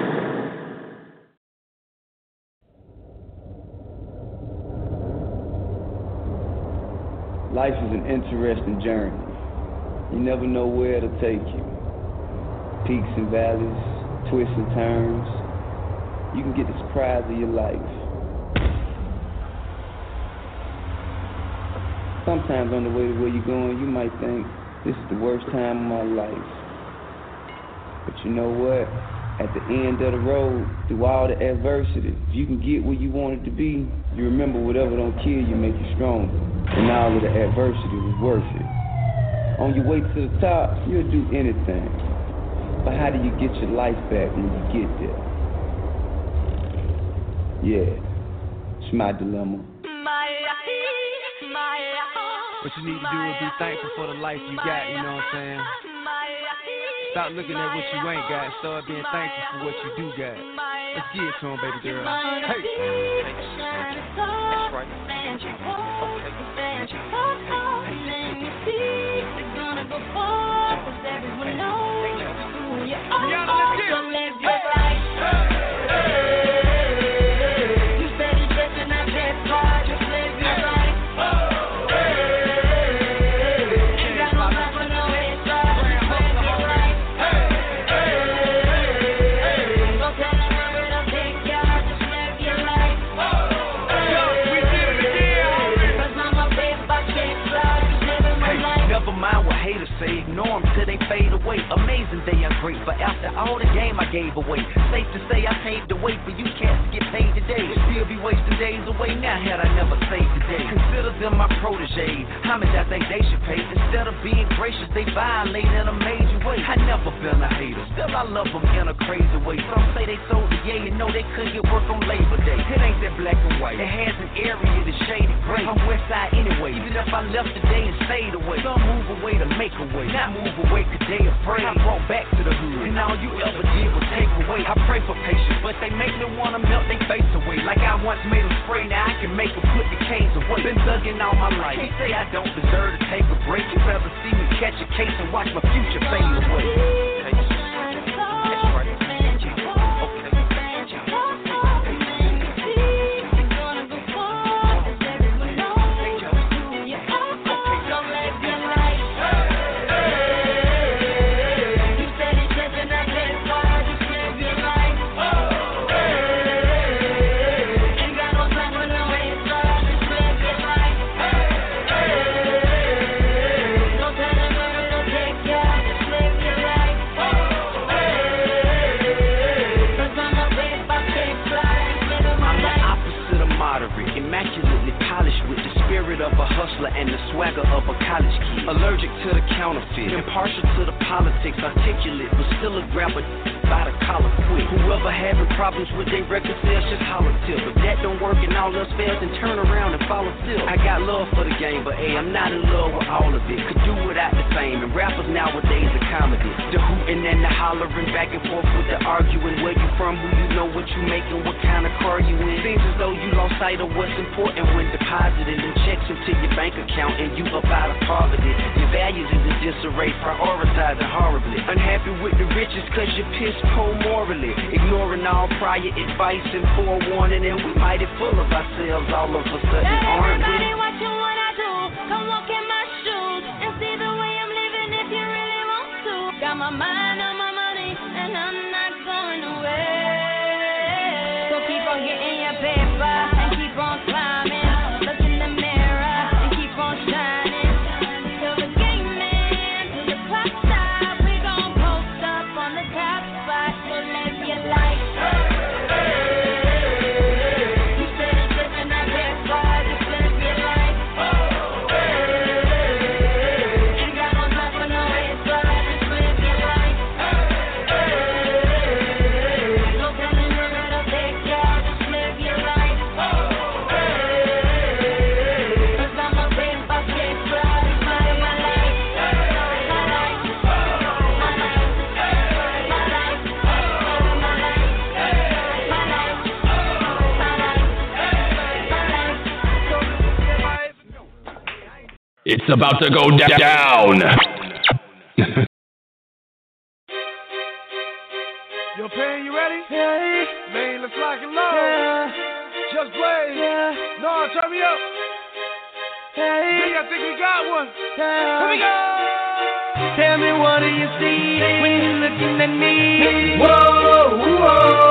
Life is an interesting journey. You never know where it'll take you. Peaks and valleys, twists and turns. You can get the surprise of your life. Sometimes on the way to where you're going, you might think, this is the worst time of my life. But you know what? At the end of the road, through all the adversity, if you can get where you want it to be, you remember whatever don't kill you make you stronger. And all of the adversity was worth it. On your way to the top, you'll do anything. But how do you get your life back when you get there? Yeah, it's my dilemma. What you need to do is be thankful for the life you got, you know what I'm saying? Stop looking at what you ain't got and start being thankful for what you do got. Let's get it to him, baby girl. Hey! That's right. Ignore them till they fade away. Amazing they are great, but after all the game I gave away, safe to say I paved the way for you cats to get paid today. Still be wasting days away now had I never saved today. Consider them my proteges. How much I think they should pay? Instead of being gracious, they violate in a major way. I never been a hater, still I love them in a crazy way. Some say they sold the yeah, you know they couldn't get work on Labor Day. It ain't that black and white. It has an area that's shady gray. I'm West Side anyway, even if I left today and stayed away. Some move away to make a way. Not move away cause they afraid. I brought back to the hood, and all you ever did was take away. I pray for patience, but they make me wanna melt their face away. Like I once made them spray, now I can make them put the case away. Been thugging all my life, can't say I don't deserve to take a break. You'd rather see me catch a case and watch my future fade away. hustler and the swagger of a college kid. Allergic to the counterfeit, impartial to the politics, articulate, but still a grabber by the collar quick. Whoever having problems with their record sales, just holler tip. If that don't work and all else fails, then turn around and follow still. I got love for the game, but hey, I'm not in love with all of it. Could do without the fame, and rappers nowadays are comedy. The hooting and the hollering, back and forth with the arguing. Where you from, who you know, what you making, what kind of car you in. Seems as though you lost sight of what's important when depositing them checks into your bank account and you up out of poverty. Your values is in disarray, prioritizing horribly. Unhappy with the riches cause you're piss poor morally. Ignoring all prior advice and forewarning, and we mighty full of ourselves all of a sudden, aren't we? Everybody watching what I do, come walk in my shoes and see the way I'm living if you really want to. Got my mind on my money and I'm not going away. So keep on getting your paper and keep on climbing. Look in the mirror and keep on shining. Till the game ends, till the clock stops, we gon' post up on the top spot. So live your life. You said it's different, I can't fly. Just live your life. Ain't got no time for no waistline. Just live your life. No telling where it'll take you. Just live your life. Cause I'm a big boss, big fly. Just live my life. My life. My life. My life. My life. My life. My life. It's about to go da- down. Yo, Pan, you ready? Yeah. Man, let's lock and load. Yeah. Just play. Yeah. No, turn me up. Hey. I think we got one. Yeah. Here we go. Tell me, what do you see when you're looking at me? Whoa, whoa,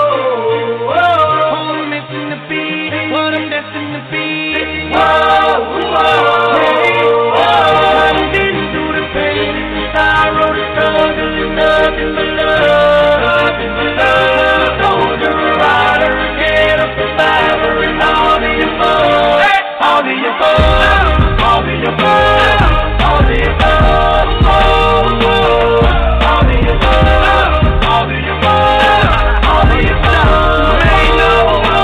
whoa. I'm missing the beat, what I'm destined to be. Whoa, whoa. Hey, I've been through the pain and the sorrow, the struggle, and nothing but love. Nothing but love. Soldier, a rider, a kid, a survivor, and all the above. All the above. All the above. All the above. Oh, oh. All the above. All the above. All the above. Ain't no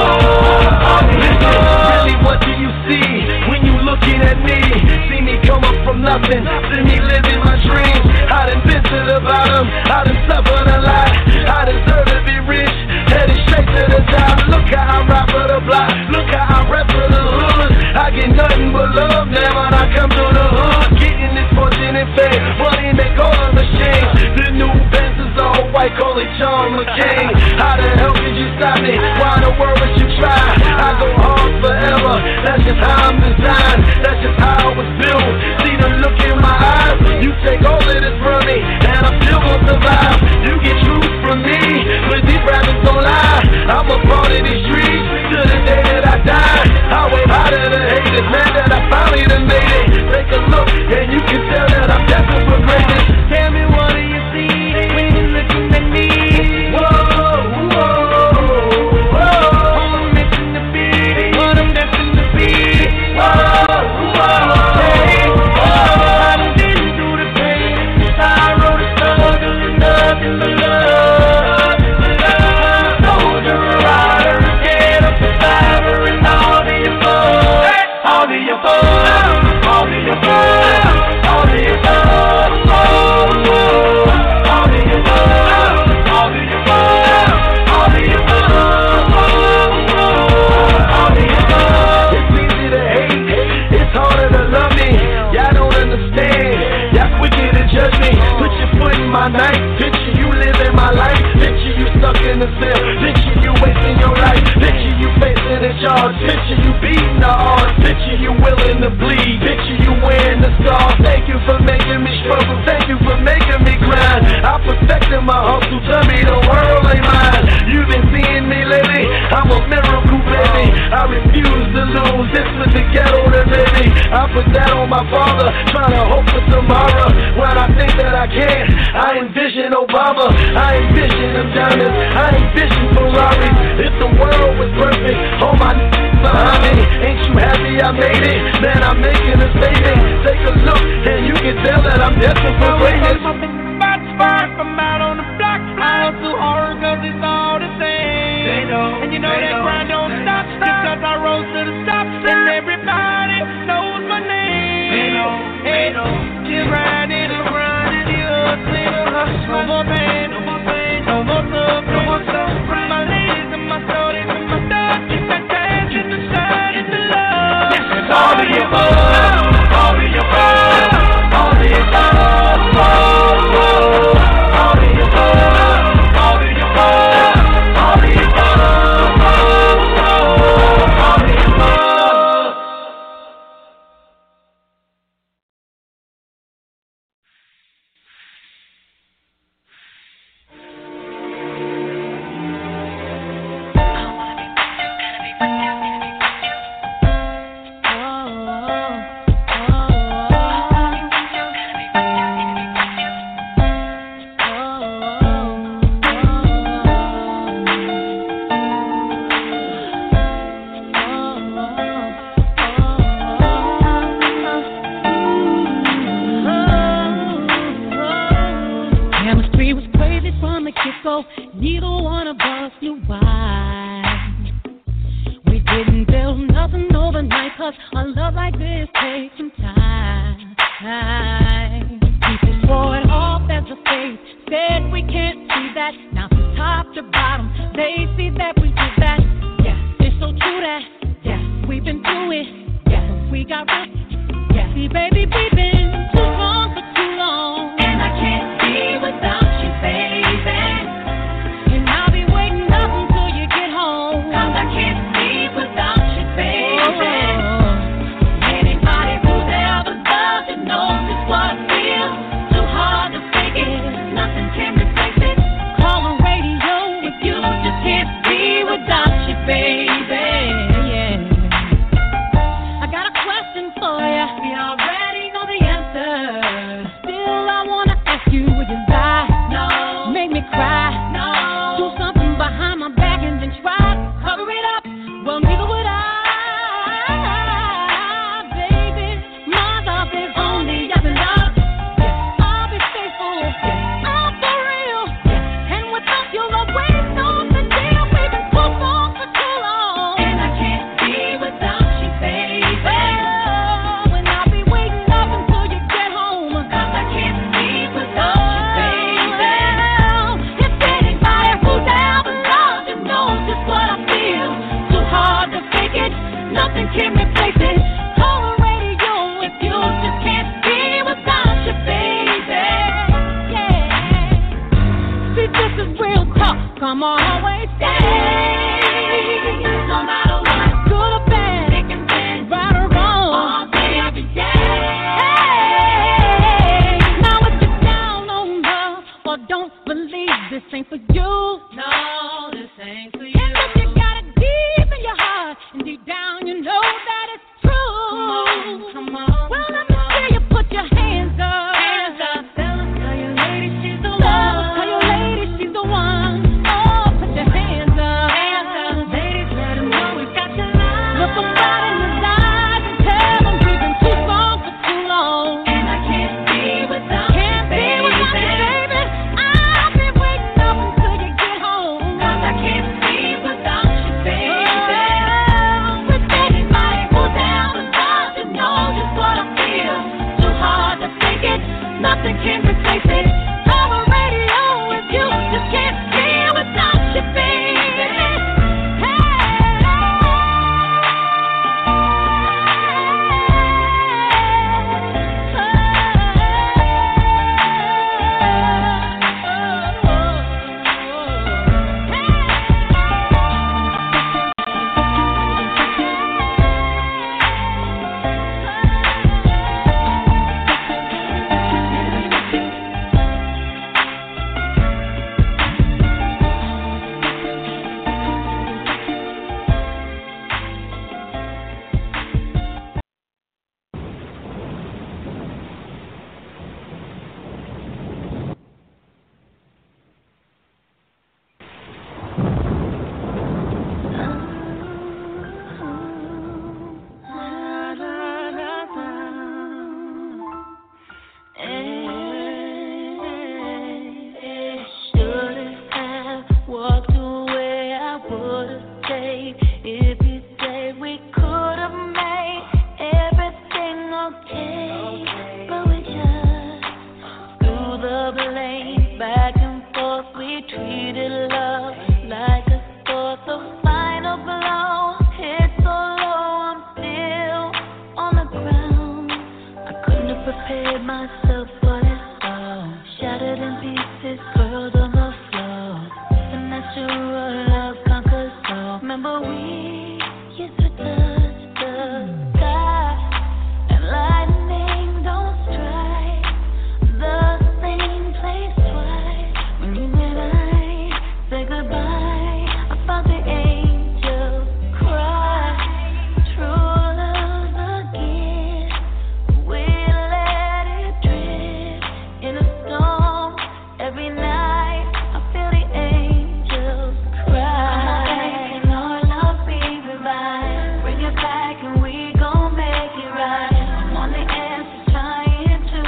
all the above. Really, what do you see when you looking at me? See me come up from nothing, see me living my dreams. I done been to the bottom, I done suffered a lot. I deserve to be rich, headed straight to the top. Look how I rap for the block, look how I rap for the hood. I get nothing but love now when I come to the hood. Getting this fortune and fame, money make all of the shame. The new Benz is all white, call it John McCain. How the hell could you stop me? Why in the world would you try? I go hard forever, that's just how I'm designed. That's just how I was built. See the look in my eyes, you take all of this from me, and I still won't survive. You get truth from me, but these rappers don't lie. I'm a part of these streets, to the day that I die. I wait harder to hate it, man, that I finally done made it. Take a look, and you can tell that I'm destined for greatness. Tell me, what do you see when you're looking at me? Whoa, whoa, whoa. I'm missing the beat, what I'm destined to be. Whoa, whoa. Hey, I've been through the pain and the sorrow, the struggle, and nothing but love. Soldier, a rider, a kid, a survivor, and all the above. All the above. All the above. All the above. Oh, oh. All the above. All the above. All the above. Oh, oh. All the above. It's easy to hate, it's harder to love me. Y'all don't understand, y'all quicker to judge me. Put your foot in my knife, picture you living my life. Picture you stuck in the cell, picture you wasting your life. Picture you facing a charge, picture you beating the odds. Picture you willing to bleed, picture you wearing the scars. Thank you for making me struggle, thank you for making me grind. I perfected my hustle, tell me the world ain't mine. You've been seeing me lately, I'm a miracle baby. I refuse to lose, this was the ghetto that made me. I put that on my father, trying to hope for tomorrow. When I think that I can, I envision Obama, I envision them diamonds, I envision Ferraris. If the world was perfect, all my behind me, ain't you happy I made it? Man, I'm making a statement. Take a look, and you can tell that I'm destined for greatness. About spark, I'm out on the block. I hustle hard cause it's all the same. They know, and you know that grind don't stop. Because I rose to the top, and everybody knows my name. They know, they know. Just riding around in the hustling. No more pain, no more pain, no more love, no more suffering. My ladies and my shorties and my thugs, keep that cash in the side and the love. It's all in your blood, all in your blood, all in your blood, all in your blood, all in your blood, all in your blood, all in your blood. Chemistry was crazy from the get-go. Neither one of us knew why. We didn't build nothing overnight, cause a love like this takes some time. People throw it off as a phase. Said we can't see that. Now from top to bottom, they see that we did that. Yeah, it's so true that, yeah, we've been through it. Yeah, we got rough. Yeah, see baby, we've been too strong for too long. And I can't be without you, baby. And I'll be waiting up until you get home. Cause I can't be without you, baby. Anybody who's ever loved it knows it's what I feel. Too hard to fake it, nothing can replace it. Call on radio if you just can't be without you, baby. Yeah. I got a question for ya. We already know the answer. Still, I wanna ask you, would you lie? No. Make me cry? No. Do something behind my back and then try to cover it up? Well, neither would I, baby. My love is only up and up. Yeah. I'll be faithful. Yeah. I'm for real. Yeah. And without you, I'll wait on the deal. We've been too long for too long. And I can't be without you, baby. Oh, and I'll be waiting up until you get home. Cause I can't be without you, baby. If anybody who's ever loved you knows just what I feel. Too hard to fake it, nothing can replace it. Call the radio if you just can't be without you, baby. Yeah. See, this is real talk. Come on, always stay. No matter what, good or bad, thick and thin, right or wrong, all day, every day. Now if you're down on love or don't believe this ain't for you, no, this ain't for you. And if you got it deep in your heart and deep down you know that it's true. Come on, come on. Well, let me see you put your hands up. Hands up. Tell your lady she's the one. Tell your lady she's the one. Oh, put we treated love like a sport. The final blow hit so low, I'm still on the ground. I couldn't have prepared myself for this fall. Shattered in pieces, curled on the floor. The natural love conquers all. Remember we used to touch the sky, and lightning don't strike the same place twice. When you and I say goodbye, I felt the angels cry. True love's a gift, we let it drift in a storm. Every night I feel the angels cry. And our love be revived. Bring it back and we gon' make it right. I'm on the answer trying to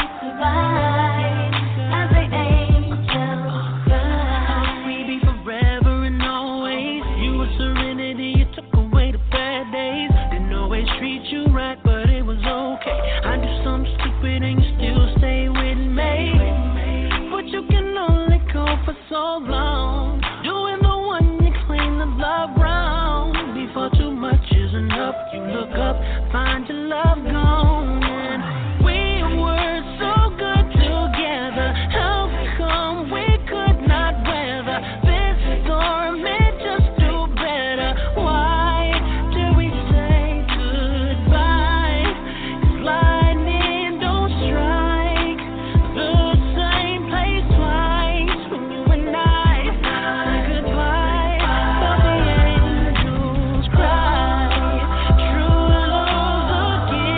survive as the angels cry. We be forever and always. You were serenity, you took away the bad days. Didn't always treat you right, but it was okay. I do something stupid and you still stay with me. But you can only go for so long. Doing the one you claim to love wrong. Before too much is enough, you look up, find your love gone. And we were so good together. How come we could not weather this storm? It just do better. Why did we say goodbye? 'Cause lightning don't strike the same place twice. When you and I say goodbye, felt the angels cry. True love's a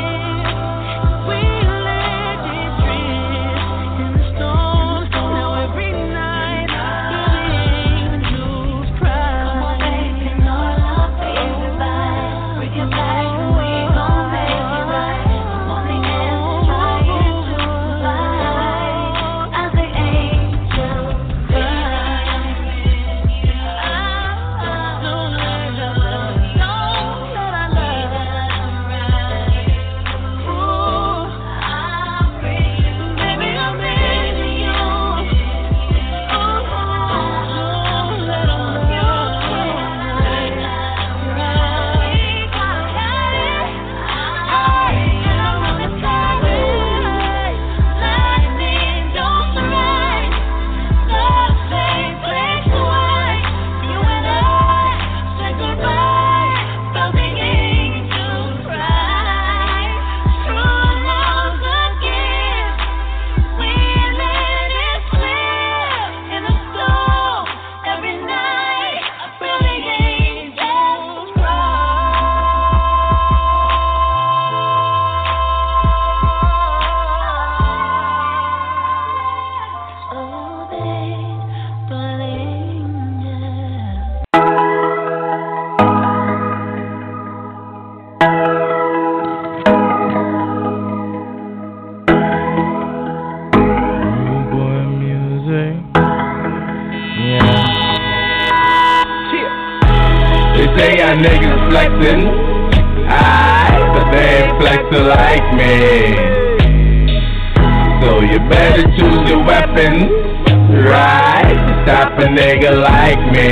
gift, we let it drift in the storm. Now every night, feel the angels cry. Come on, baby, and our love be revived. Bring it back and we gon' make it right. I'm on the answer trying to survive as the angels cry. Know that I love you. Know that I love you. Ooh, I'm free. Baby, I'm into you. Ooh, know that I love you. We got it. And I'm really sorry. Lightning don't strike the same place twice. You and I said goodbye, felt the angels cry. True love's a gift, we let it slip in the storm. Every night I feel the angels cry. Oh, they but angels. Boy, music. Yeah. They say y'all niggas flexin', aight, but they ain't flexin' like me. So you better choose your weapons, right, to stop a nigga like me.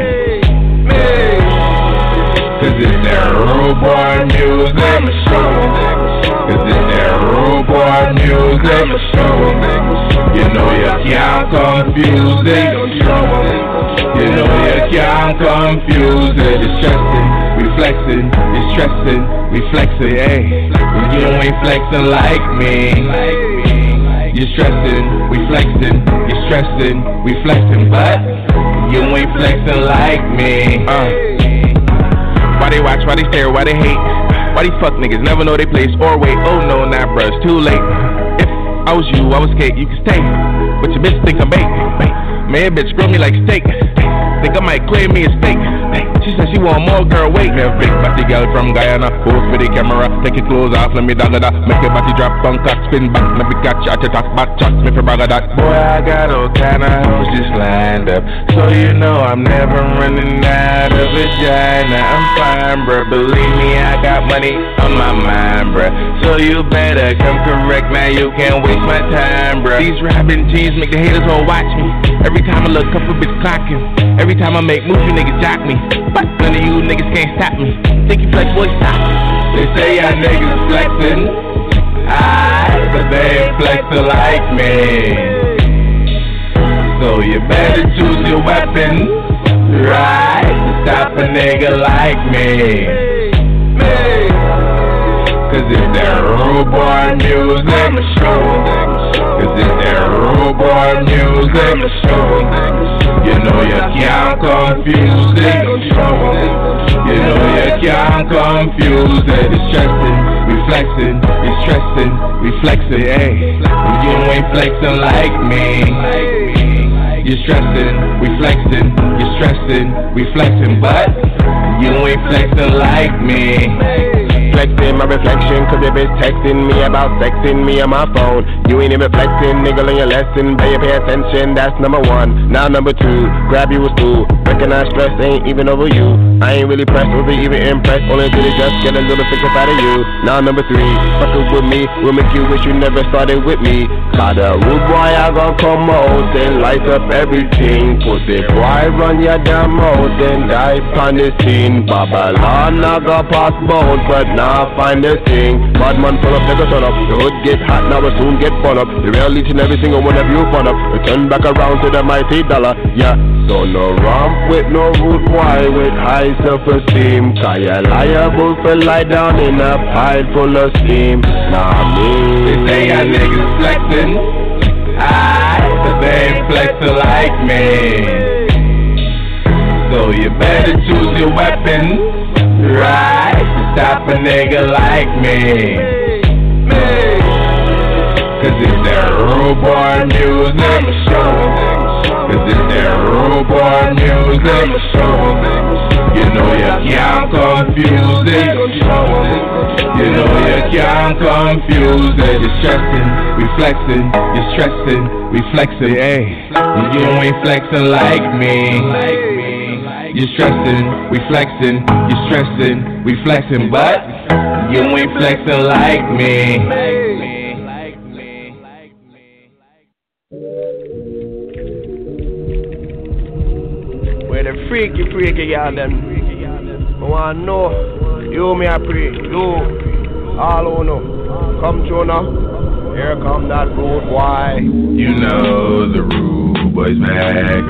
Cause it's that rude boy music. Cause it's that rude boy music. You know you can't confuse it. You know you can't confuse it. It's stressing, we flexing. It's stressing, we flexing. Hey, you ain't flexing like me. You're stressing, we flexing. You're stressing, we flexing. But you ain't flexing like me. Uh. Why they watch, why they stare, why they hate? Why these fuck niggas never know they place or wait? Oh no, nah bruh, it's too late. If I was you, I was cake, you can stay. But your bitch think I'm bait. Man, bitch grill me like steak. Think I might claim me a steak. She said she want more, girl, wait. Me a big body girl from Guyana. Pose for the camera, take your clothes off, let me dagger that. Make your body drop, punk cock, spin back, let me catch at your top, back chat, me for bragger that. Boy, I got all kind of hoes just lined up, so you know I'm never running out of vagina. I'm fine, bruh, believe me, I got money on my mind, bruh. So you better come correct, now you can't waste my time, bruh. These rapping teens make the haters all watch me. Every time I look up a bitch clocking. Every time I make moves, you niggas jock me. But none of you niggas can't stop me. Think you flex, boy, stop. They say y'all niggas flexing, aye, but they ain't flexing like me. So you better choose your weapon, right, to stop a nigga like me. Cause it's that rude boy music, cause it's that rude boy music. You know you can't confuse it. You know you can't confuse it. It's stressing, we flexing, it's stressing, we flexing, ayy. You ain't flexing like me. You're stressing, we flexing, you're stressing, we flexing, but you ain't flexing like me. Flexing my reflection, cause if it's texting me about sexing me on my phone, you ain't even flexing, nigga, learn your lesson, better pay attention, that's number one. Now number two, grab you a stool, recognize stress ain't even over you. I ain't really pressed, or even impressed, only did it just get a little sick out of you. Now number three, fucking with me, will make you wish you never started with me. Cause the rude boy, I gon' come out and light up everything. Pussy boy, run your damn mouth and dive on the scene. Babylon, I got pass bound, but now I find the thing. Bad man pull up, never turn up. The hood get hot, now we soon get fun up. The real each and every single one of you fun up. We turn back around to the mighty dollar, yeah. So no romp with no rude boy with high self-esteem. Cause you're liable for lie down in a pile full of steam. Nah, me. They say y'all niggas flexing, aye, but they ain't flexing like me. So you better choose your weapon, right, to stop a nigga like me. Cause it's that rude boy music, cause it's that rude boy music. You know you can't confuse it. You know you can't confuse it. You're stressing, we flexing, you're stressing, we flexing, ayy. You ain't flexing like me. You're stressing, we flexing, you're stressing, we flexing, but you ain't flexing like me. Where the freaky, freaky y'all them. I wanna know, you me I pray, you, all who know. Come true now, here come that rude boy. You know the rude boy's back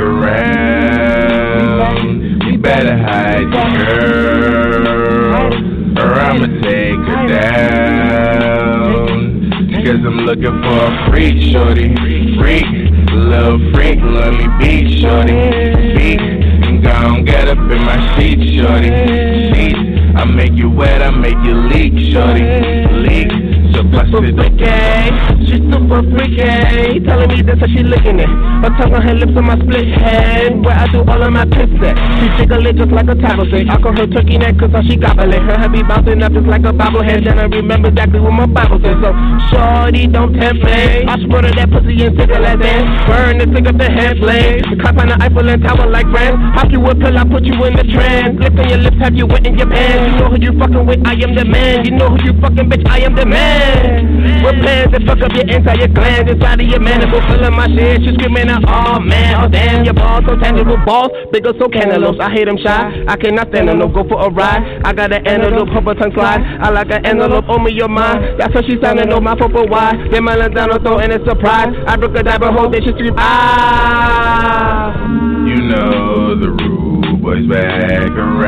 around. You better hide your girl, or I'ma take her down. Cause I'm looking for a freak, shorty, freak, little freak, let me beat, shorty, beat. Gon' get up in my sheets, shorty, sheets. I make you wet, I make you leak, shorty, leak. So bust it, okay? She's super freaky, telling me that's how she licking it. Her tongue on her lips on my split head, where I do all of my piss at. She jiggle it just like a table stick. I call her turkey neck cause how she gobble it. Her head be bouncing up just like a bobblehead. Then I remember exactly what my Bible says. So shorty, don't tempt me. I spread her that pussy and tickle that dance. Burn and stick up the head flame. The cop on the Eiffel and Tower like France. Pop you a pill, I put you in the trance. Lips on your lips, have you wet in your pants. You know who you fucking with, I am the man. You know who you fucking bitch, I am the man. We're plans to fuck up your entire gland inside of your mandible, filling my shit. She's screaming out, oh man, oh damn, your balls so tangible, balls bigger so cantaloupes. I hate them shy, I cannot stand them, no go for a ride. I got an antelope, hope her tongue slide. I like an antelope, on me your mind. That's how she sounding, no mouth open wide. Then my down on throw and a surprise. I broke a diaper hole, then she scream, ah. You know the rude boy's back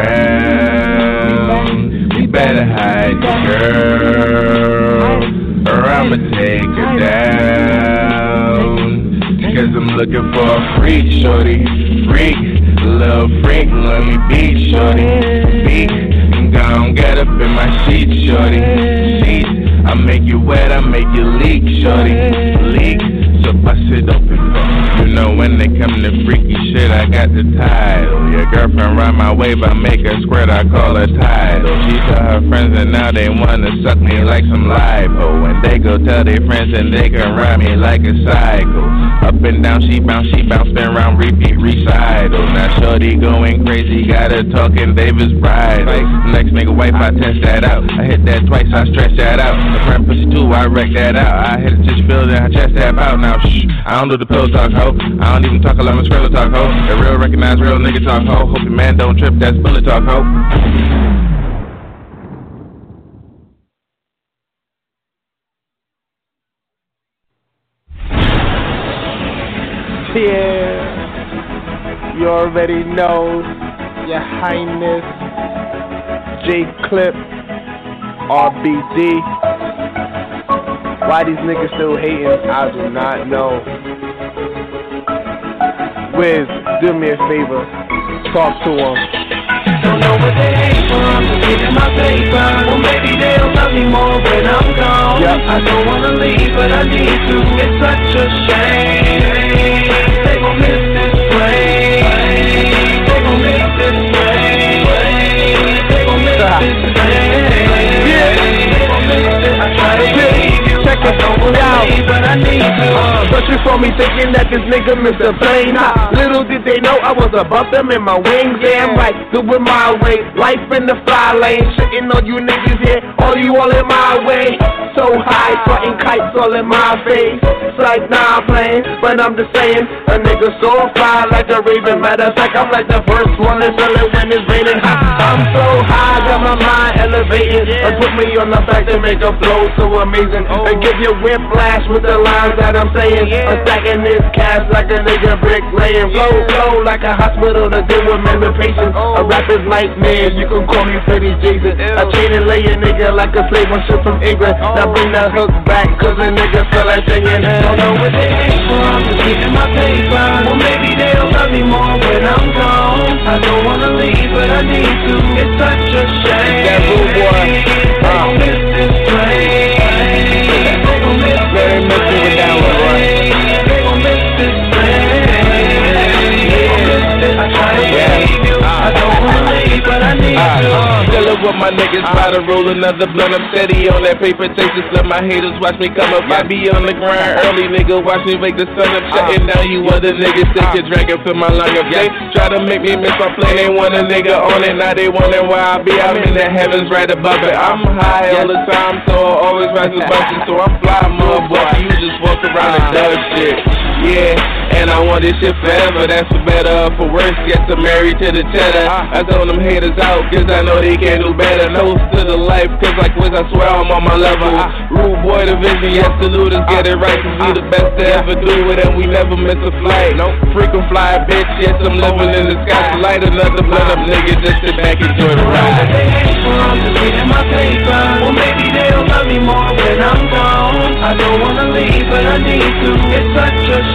around. You better hide your girl, or I'ma take her down. Cause I'm looking for a freak, shorty, freak, little freak, let me beat, shorty, beat. Gon' get up in my sheets, shorty, sheets. I make you wet, I make you leak, shorty, leak. So bust it open, you know when they come to freaky shit, I got the title. Your girlfriend ride my way, but make her squirt, I call her title. She tell her friends and now they wanna suck me like some lipo. When they go tell their friends and they can ride me like a cycle. Up and down, she bounce, she bounce, spin round, repeat, recital. Now shorty going crazy, got her talking Davis bridal. Next nigga wife, I test that out. I hit that twice, I stretch that out. The friend pussy too, I wreck that out. I hit it to the building, I chest that out. Now shh, I don't do the pillow talk, ho. I don't even talk a lot of scribble talk, ho. The real recognize real nigga talk, ho. Hope your man don't trip, that's bullet talk, ho. Yeah, you already know, Your Highness, J Clip, R B D. Why these niggas still hating, I do not know. Wiz, do me a favor, talk to them. Don't know what they hate for, I'm just getting my paper. Well, maybe they'll love me more when I'm gone. Yep. I don't wanna leave, but I need to. It's such a shame. They gon' miss this rain. They gon' miss this rain. They gon' miss this rain. Yeah. They gon' miss this. I try to leave you. Check it out, but I need to. But you saw me thinking that this nigga missed a plane. Nah, little did they know I was above them in my wings. Yeah, I'm right, doing my way. Life in the fly lane, shitting on you niggas here. All you all in my way. So high, flying kites all in my face. It's like, nah, I'm playing, but I'm just saying. A nigga so fly like a raven. Matter of fact, I'm like the first one to feel it when it's raining. I'm so high, got my mind elevated. And put me on the back to make a flow so amazing. And give you whiplash with the lines that I'm saying. I'm stacking this cash like a nigga brick laying. Flow, flow like a hospital to deal with mental patients. A rapper's nightmare, you can call me Freddie Jason. I chain and lay a nigga like a slave on ship from England. Now bring that hook back, cause a nigga feel like singing. Don't know what they hate for, I'm just getting my paper. Well, maybe they'll love me more when I'm gone. I don't wanna leave, but I need to. It's such a shame. That rude boy. They gon' miss this train. They gon' miss this train. They gon' miss this train. They gon' miss this. I try to leave you. I don't wanna leave, but I need to. Chillin' with my niggas, about to roll another blunt. I'm steady on that paper, taste just let my haters watch me come up. I be on the grind early, nigga, watch me wake the sun up. Shutting down you other niggas, take your drink and fill my lung up. They try to make me miss my plane, they want a nigga on it. Now they wondering where I be, I'm in the heavens right above it. I'm high all the time, so I always rise above it. So I'm fly, motherfucker, you just walk around and dug shit. Yeah, and I want this shit forever, that's for better or for worse. Get to married to the cheddar. I told them haters out, cause I know they can't do better. Nose to the life, cause like Wiz, I swear I'm on my level. Rude boy division, yes, salute us, get it right. Cause we the best to ever do it, and we never miss a flight. No freaking fly, bitch, yes, I'm living in the sky. So light another blunt up, nigga, just sit back and enjoy the ride. They hate for, I'm just getting my paper. Well, maybe they'll love me more when I'm gone. I don't wanna leave, but I need to. It's such a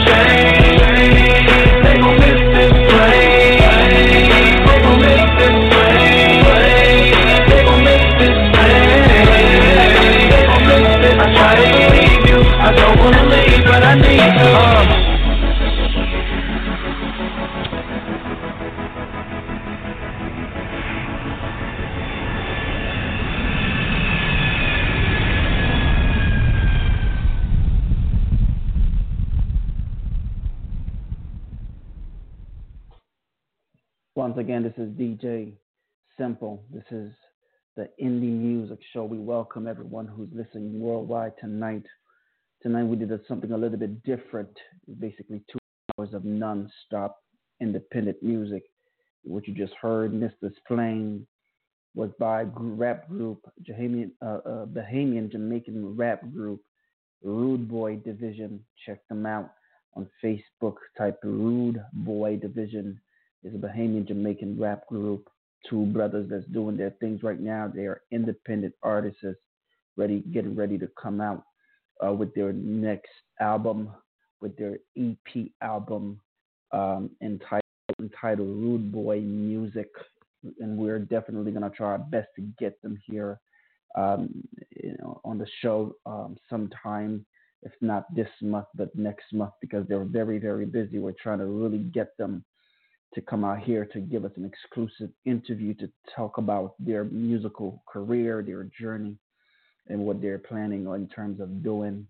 shame. They gon' miss this train. They gon' miss this train. They gon' miss this train. They gon' miss this. I try to leave you. I don't wanna leave, but I need to. Uh. Once again, this is D J Simple. This is the Indie Music Show. We welcome everyone who's listening worldwide tonight. Tonight we did something a little bit different. Basically two hours of non-stop independent music. What you just heard, Mister's Playing, was by rap group, Bahamian, uh, uh, Bahamian Jamaican rap group, Rude Boy Division. Check them out on Facebook. Type Rude Boy Division. It's a Bahamian Jamaican rap group. Two brothers that's doing their things right now. They are independent artists, ready, getting ready to come out uh, with their next album, with their E P album um, entitled, entitled Rude Boy Music. And we're definitely going to try our best to get them here um, you know, on the show um, sometime if not this month, but next month, because they're very, very busy. We're trying to really get them to come out here to give us an exclusive interview to talk about their musical career, their journey, and what they're planning on in terms of doing.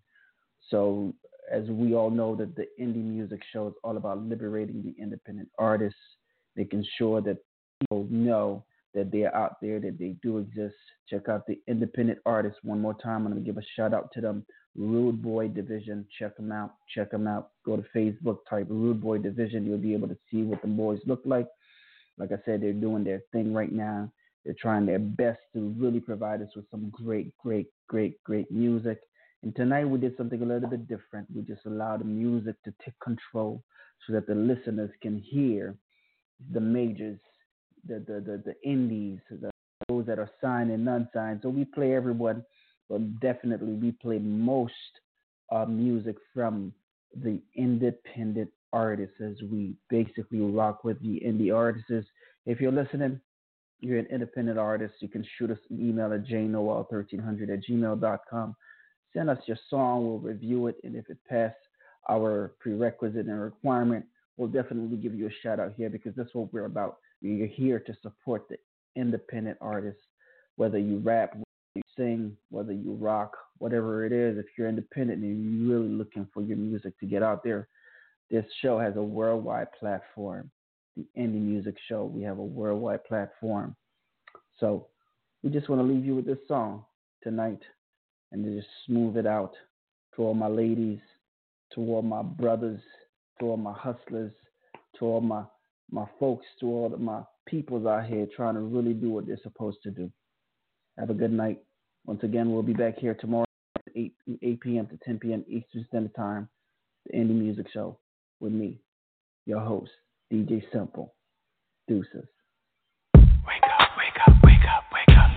So as we all know, that the Indie Music Show is all about liberating the independent artists, making sure that people know that they're out there, that they do exist. Check out the independent artists one more time. I'm going to give a shout out to them. Rude Boy Division. Check them out. Check them out. Go to Facebook, type Rude Boy Division. You'll be able to see what the boys look like. Like I said, they're doing their thing right now. They're trying their best to really provide us with some great, great, great, great music. And tonight we did something a little bit different. We just allowed the music to take control so that the listeners can hear the majors, the the the, the indies, the, those that are signed and non-signed. So we play everyone, but definitely we play most uh, music from the independent artists, as we basically rock with the indie artists. If you're listening, you're an independent artist, you can shoot us an email at j noel thirteen hundred at gmail dot com. Send us your song, we'll review it, and if it passes our prerequisite and requirement, we'll definitely give you a shout out here, because that's what we're about. We're here to support the independent artists, whether you rap, whether you sing, whether you rock, whatever it is. If you're independent and you're really looking for your music to get out there, this show has a worldwide platform. The Indie Music Show, we have a worldwide platform. So we just want to leave you with this song tonight and to just smooth it out to all my ladies, to all my brothers, to all my hustlers, to all my, my folks, to all of my peoples out here trying to really do what they're supposed to do. Have a good night. Once again, we'll be back here tomorrow at eight p.m. to ten p.m. Eastern Standard Time, the Indie Music Show with me, your host, D J Simple. Deuces. Wake up, wake up, wake up, wake up.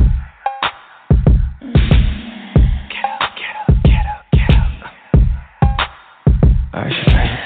Get up, get up, get up, get up. All right, Shabbat.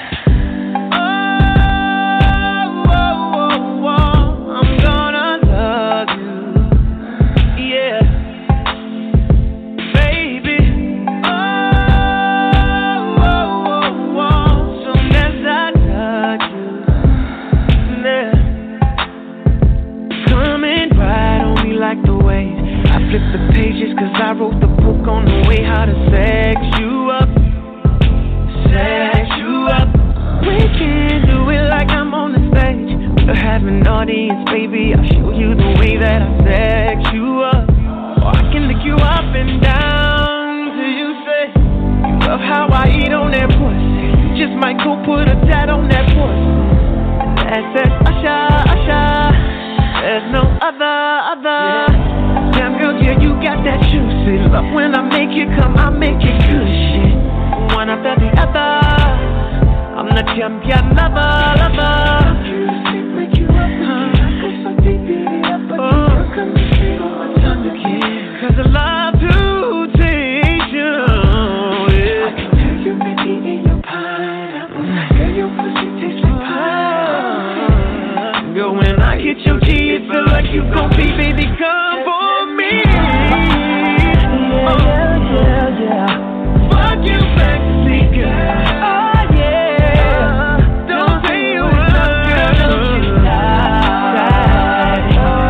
Flip the pages, cause I wrote the book on the way how to sex you up. Sex you up. We can do it like I'm on the stage. We'll have an audience, baby. I'll show you the way that I sex you up. Or I can lick you up and down till you say you love how I eat on that pussy. You just might go put a tat on that pussy. That says Usher, Usher. There's no other, other. Yeah. Damn girl, yeah, you got that juicy love. When I make it come, I make it good shit. One after the other. I'm the champion lover, lover. Wake you up, huh? Go so deep, beat it up, but oh. You come to sleep on my tongue again. Cause I love to taste you, yeah. I can tell you may be in your pineapple. Girl, your pussy tastes like pineapple. Girl, when I hit your G, it feel like you gon' be, baby, come for me. Yeah, yeah, yeah. Fuck you back to sleep, girl. Oh, yeah. Don't say a word, girl. Don't you lie.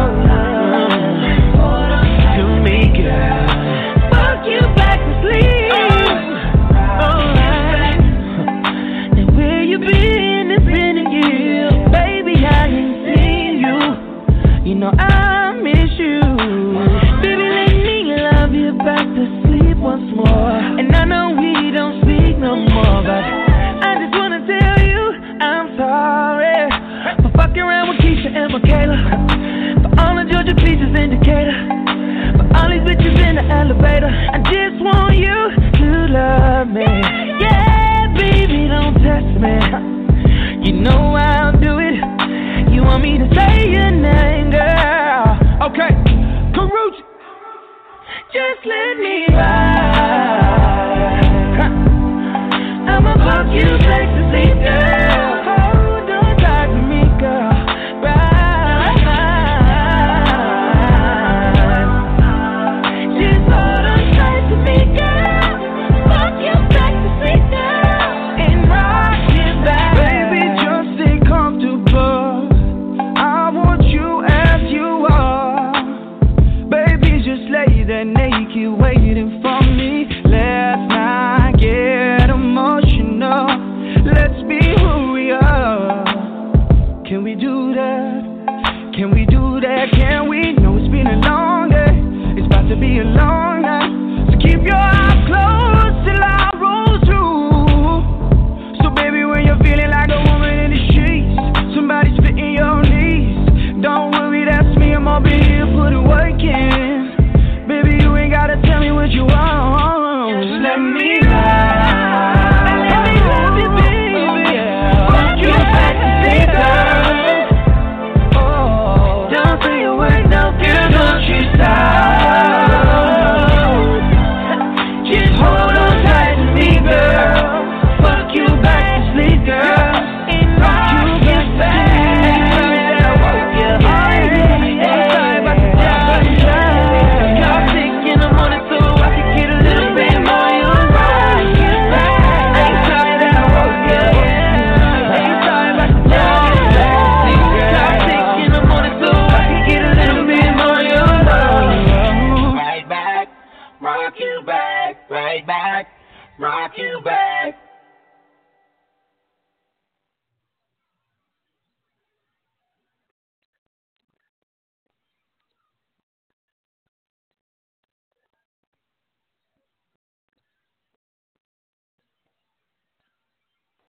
To me, girl. Fuck you back to sleep. Alright. Now where you been? It's been a year. Baby, I ain't seen you. You know I miss you. Back to sleep once more. And I know we don't speak no more, but I just wanna tell you I'm sorry for fucking around with Keisha and Michaela, for all the Georgia Peaches in Decatur, for all these bitches in the elevator. I just want you to love me. Yeah, baby, don't test me. You know I'll do it. You want me to say your name, girl? Okay, Karuchi. Just let me ride. I'ma fuck you back to sleep, girl. Oh, don't talk to me, girl. Ride. Just hold on tight to me, girl. Fuck you back. rock you back.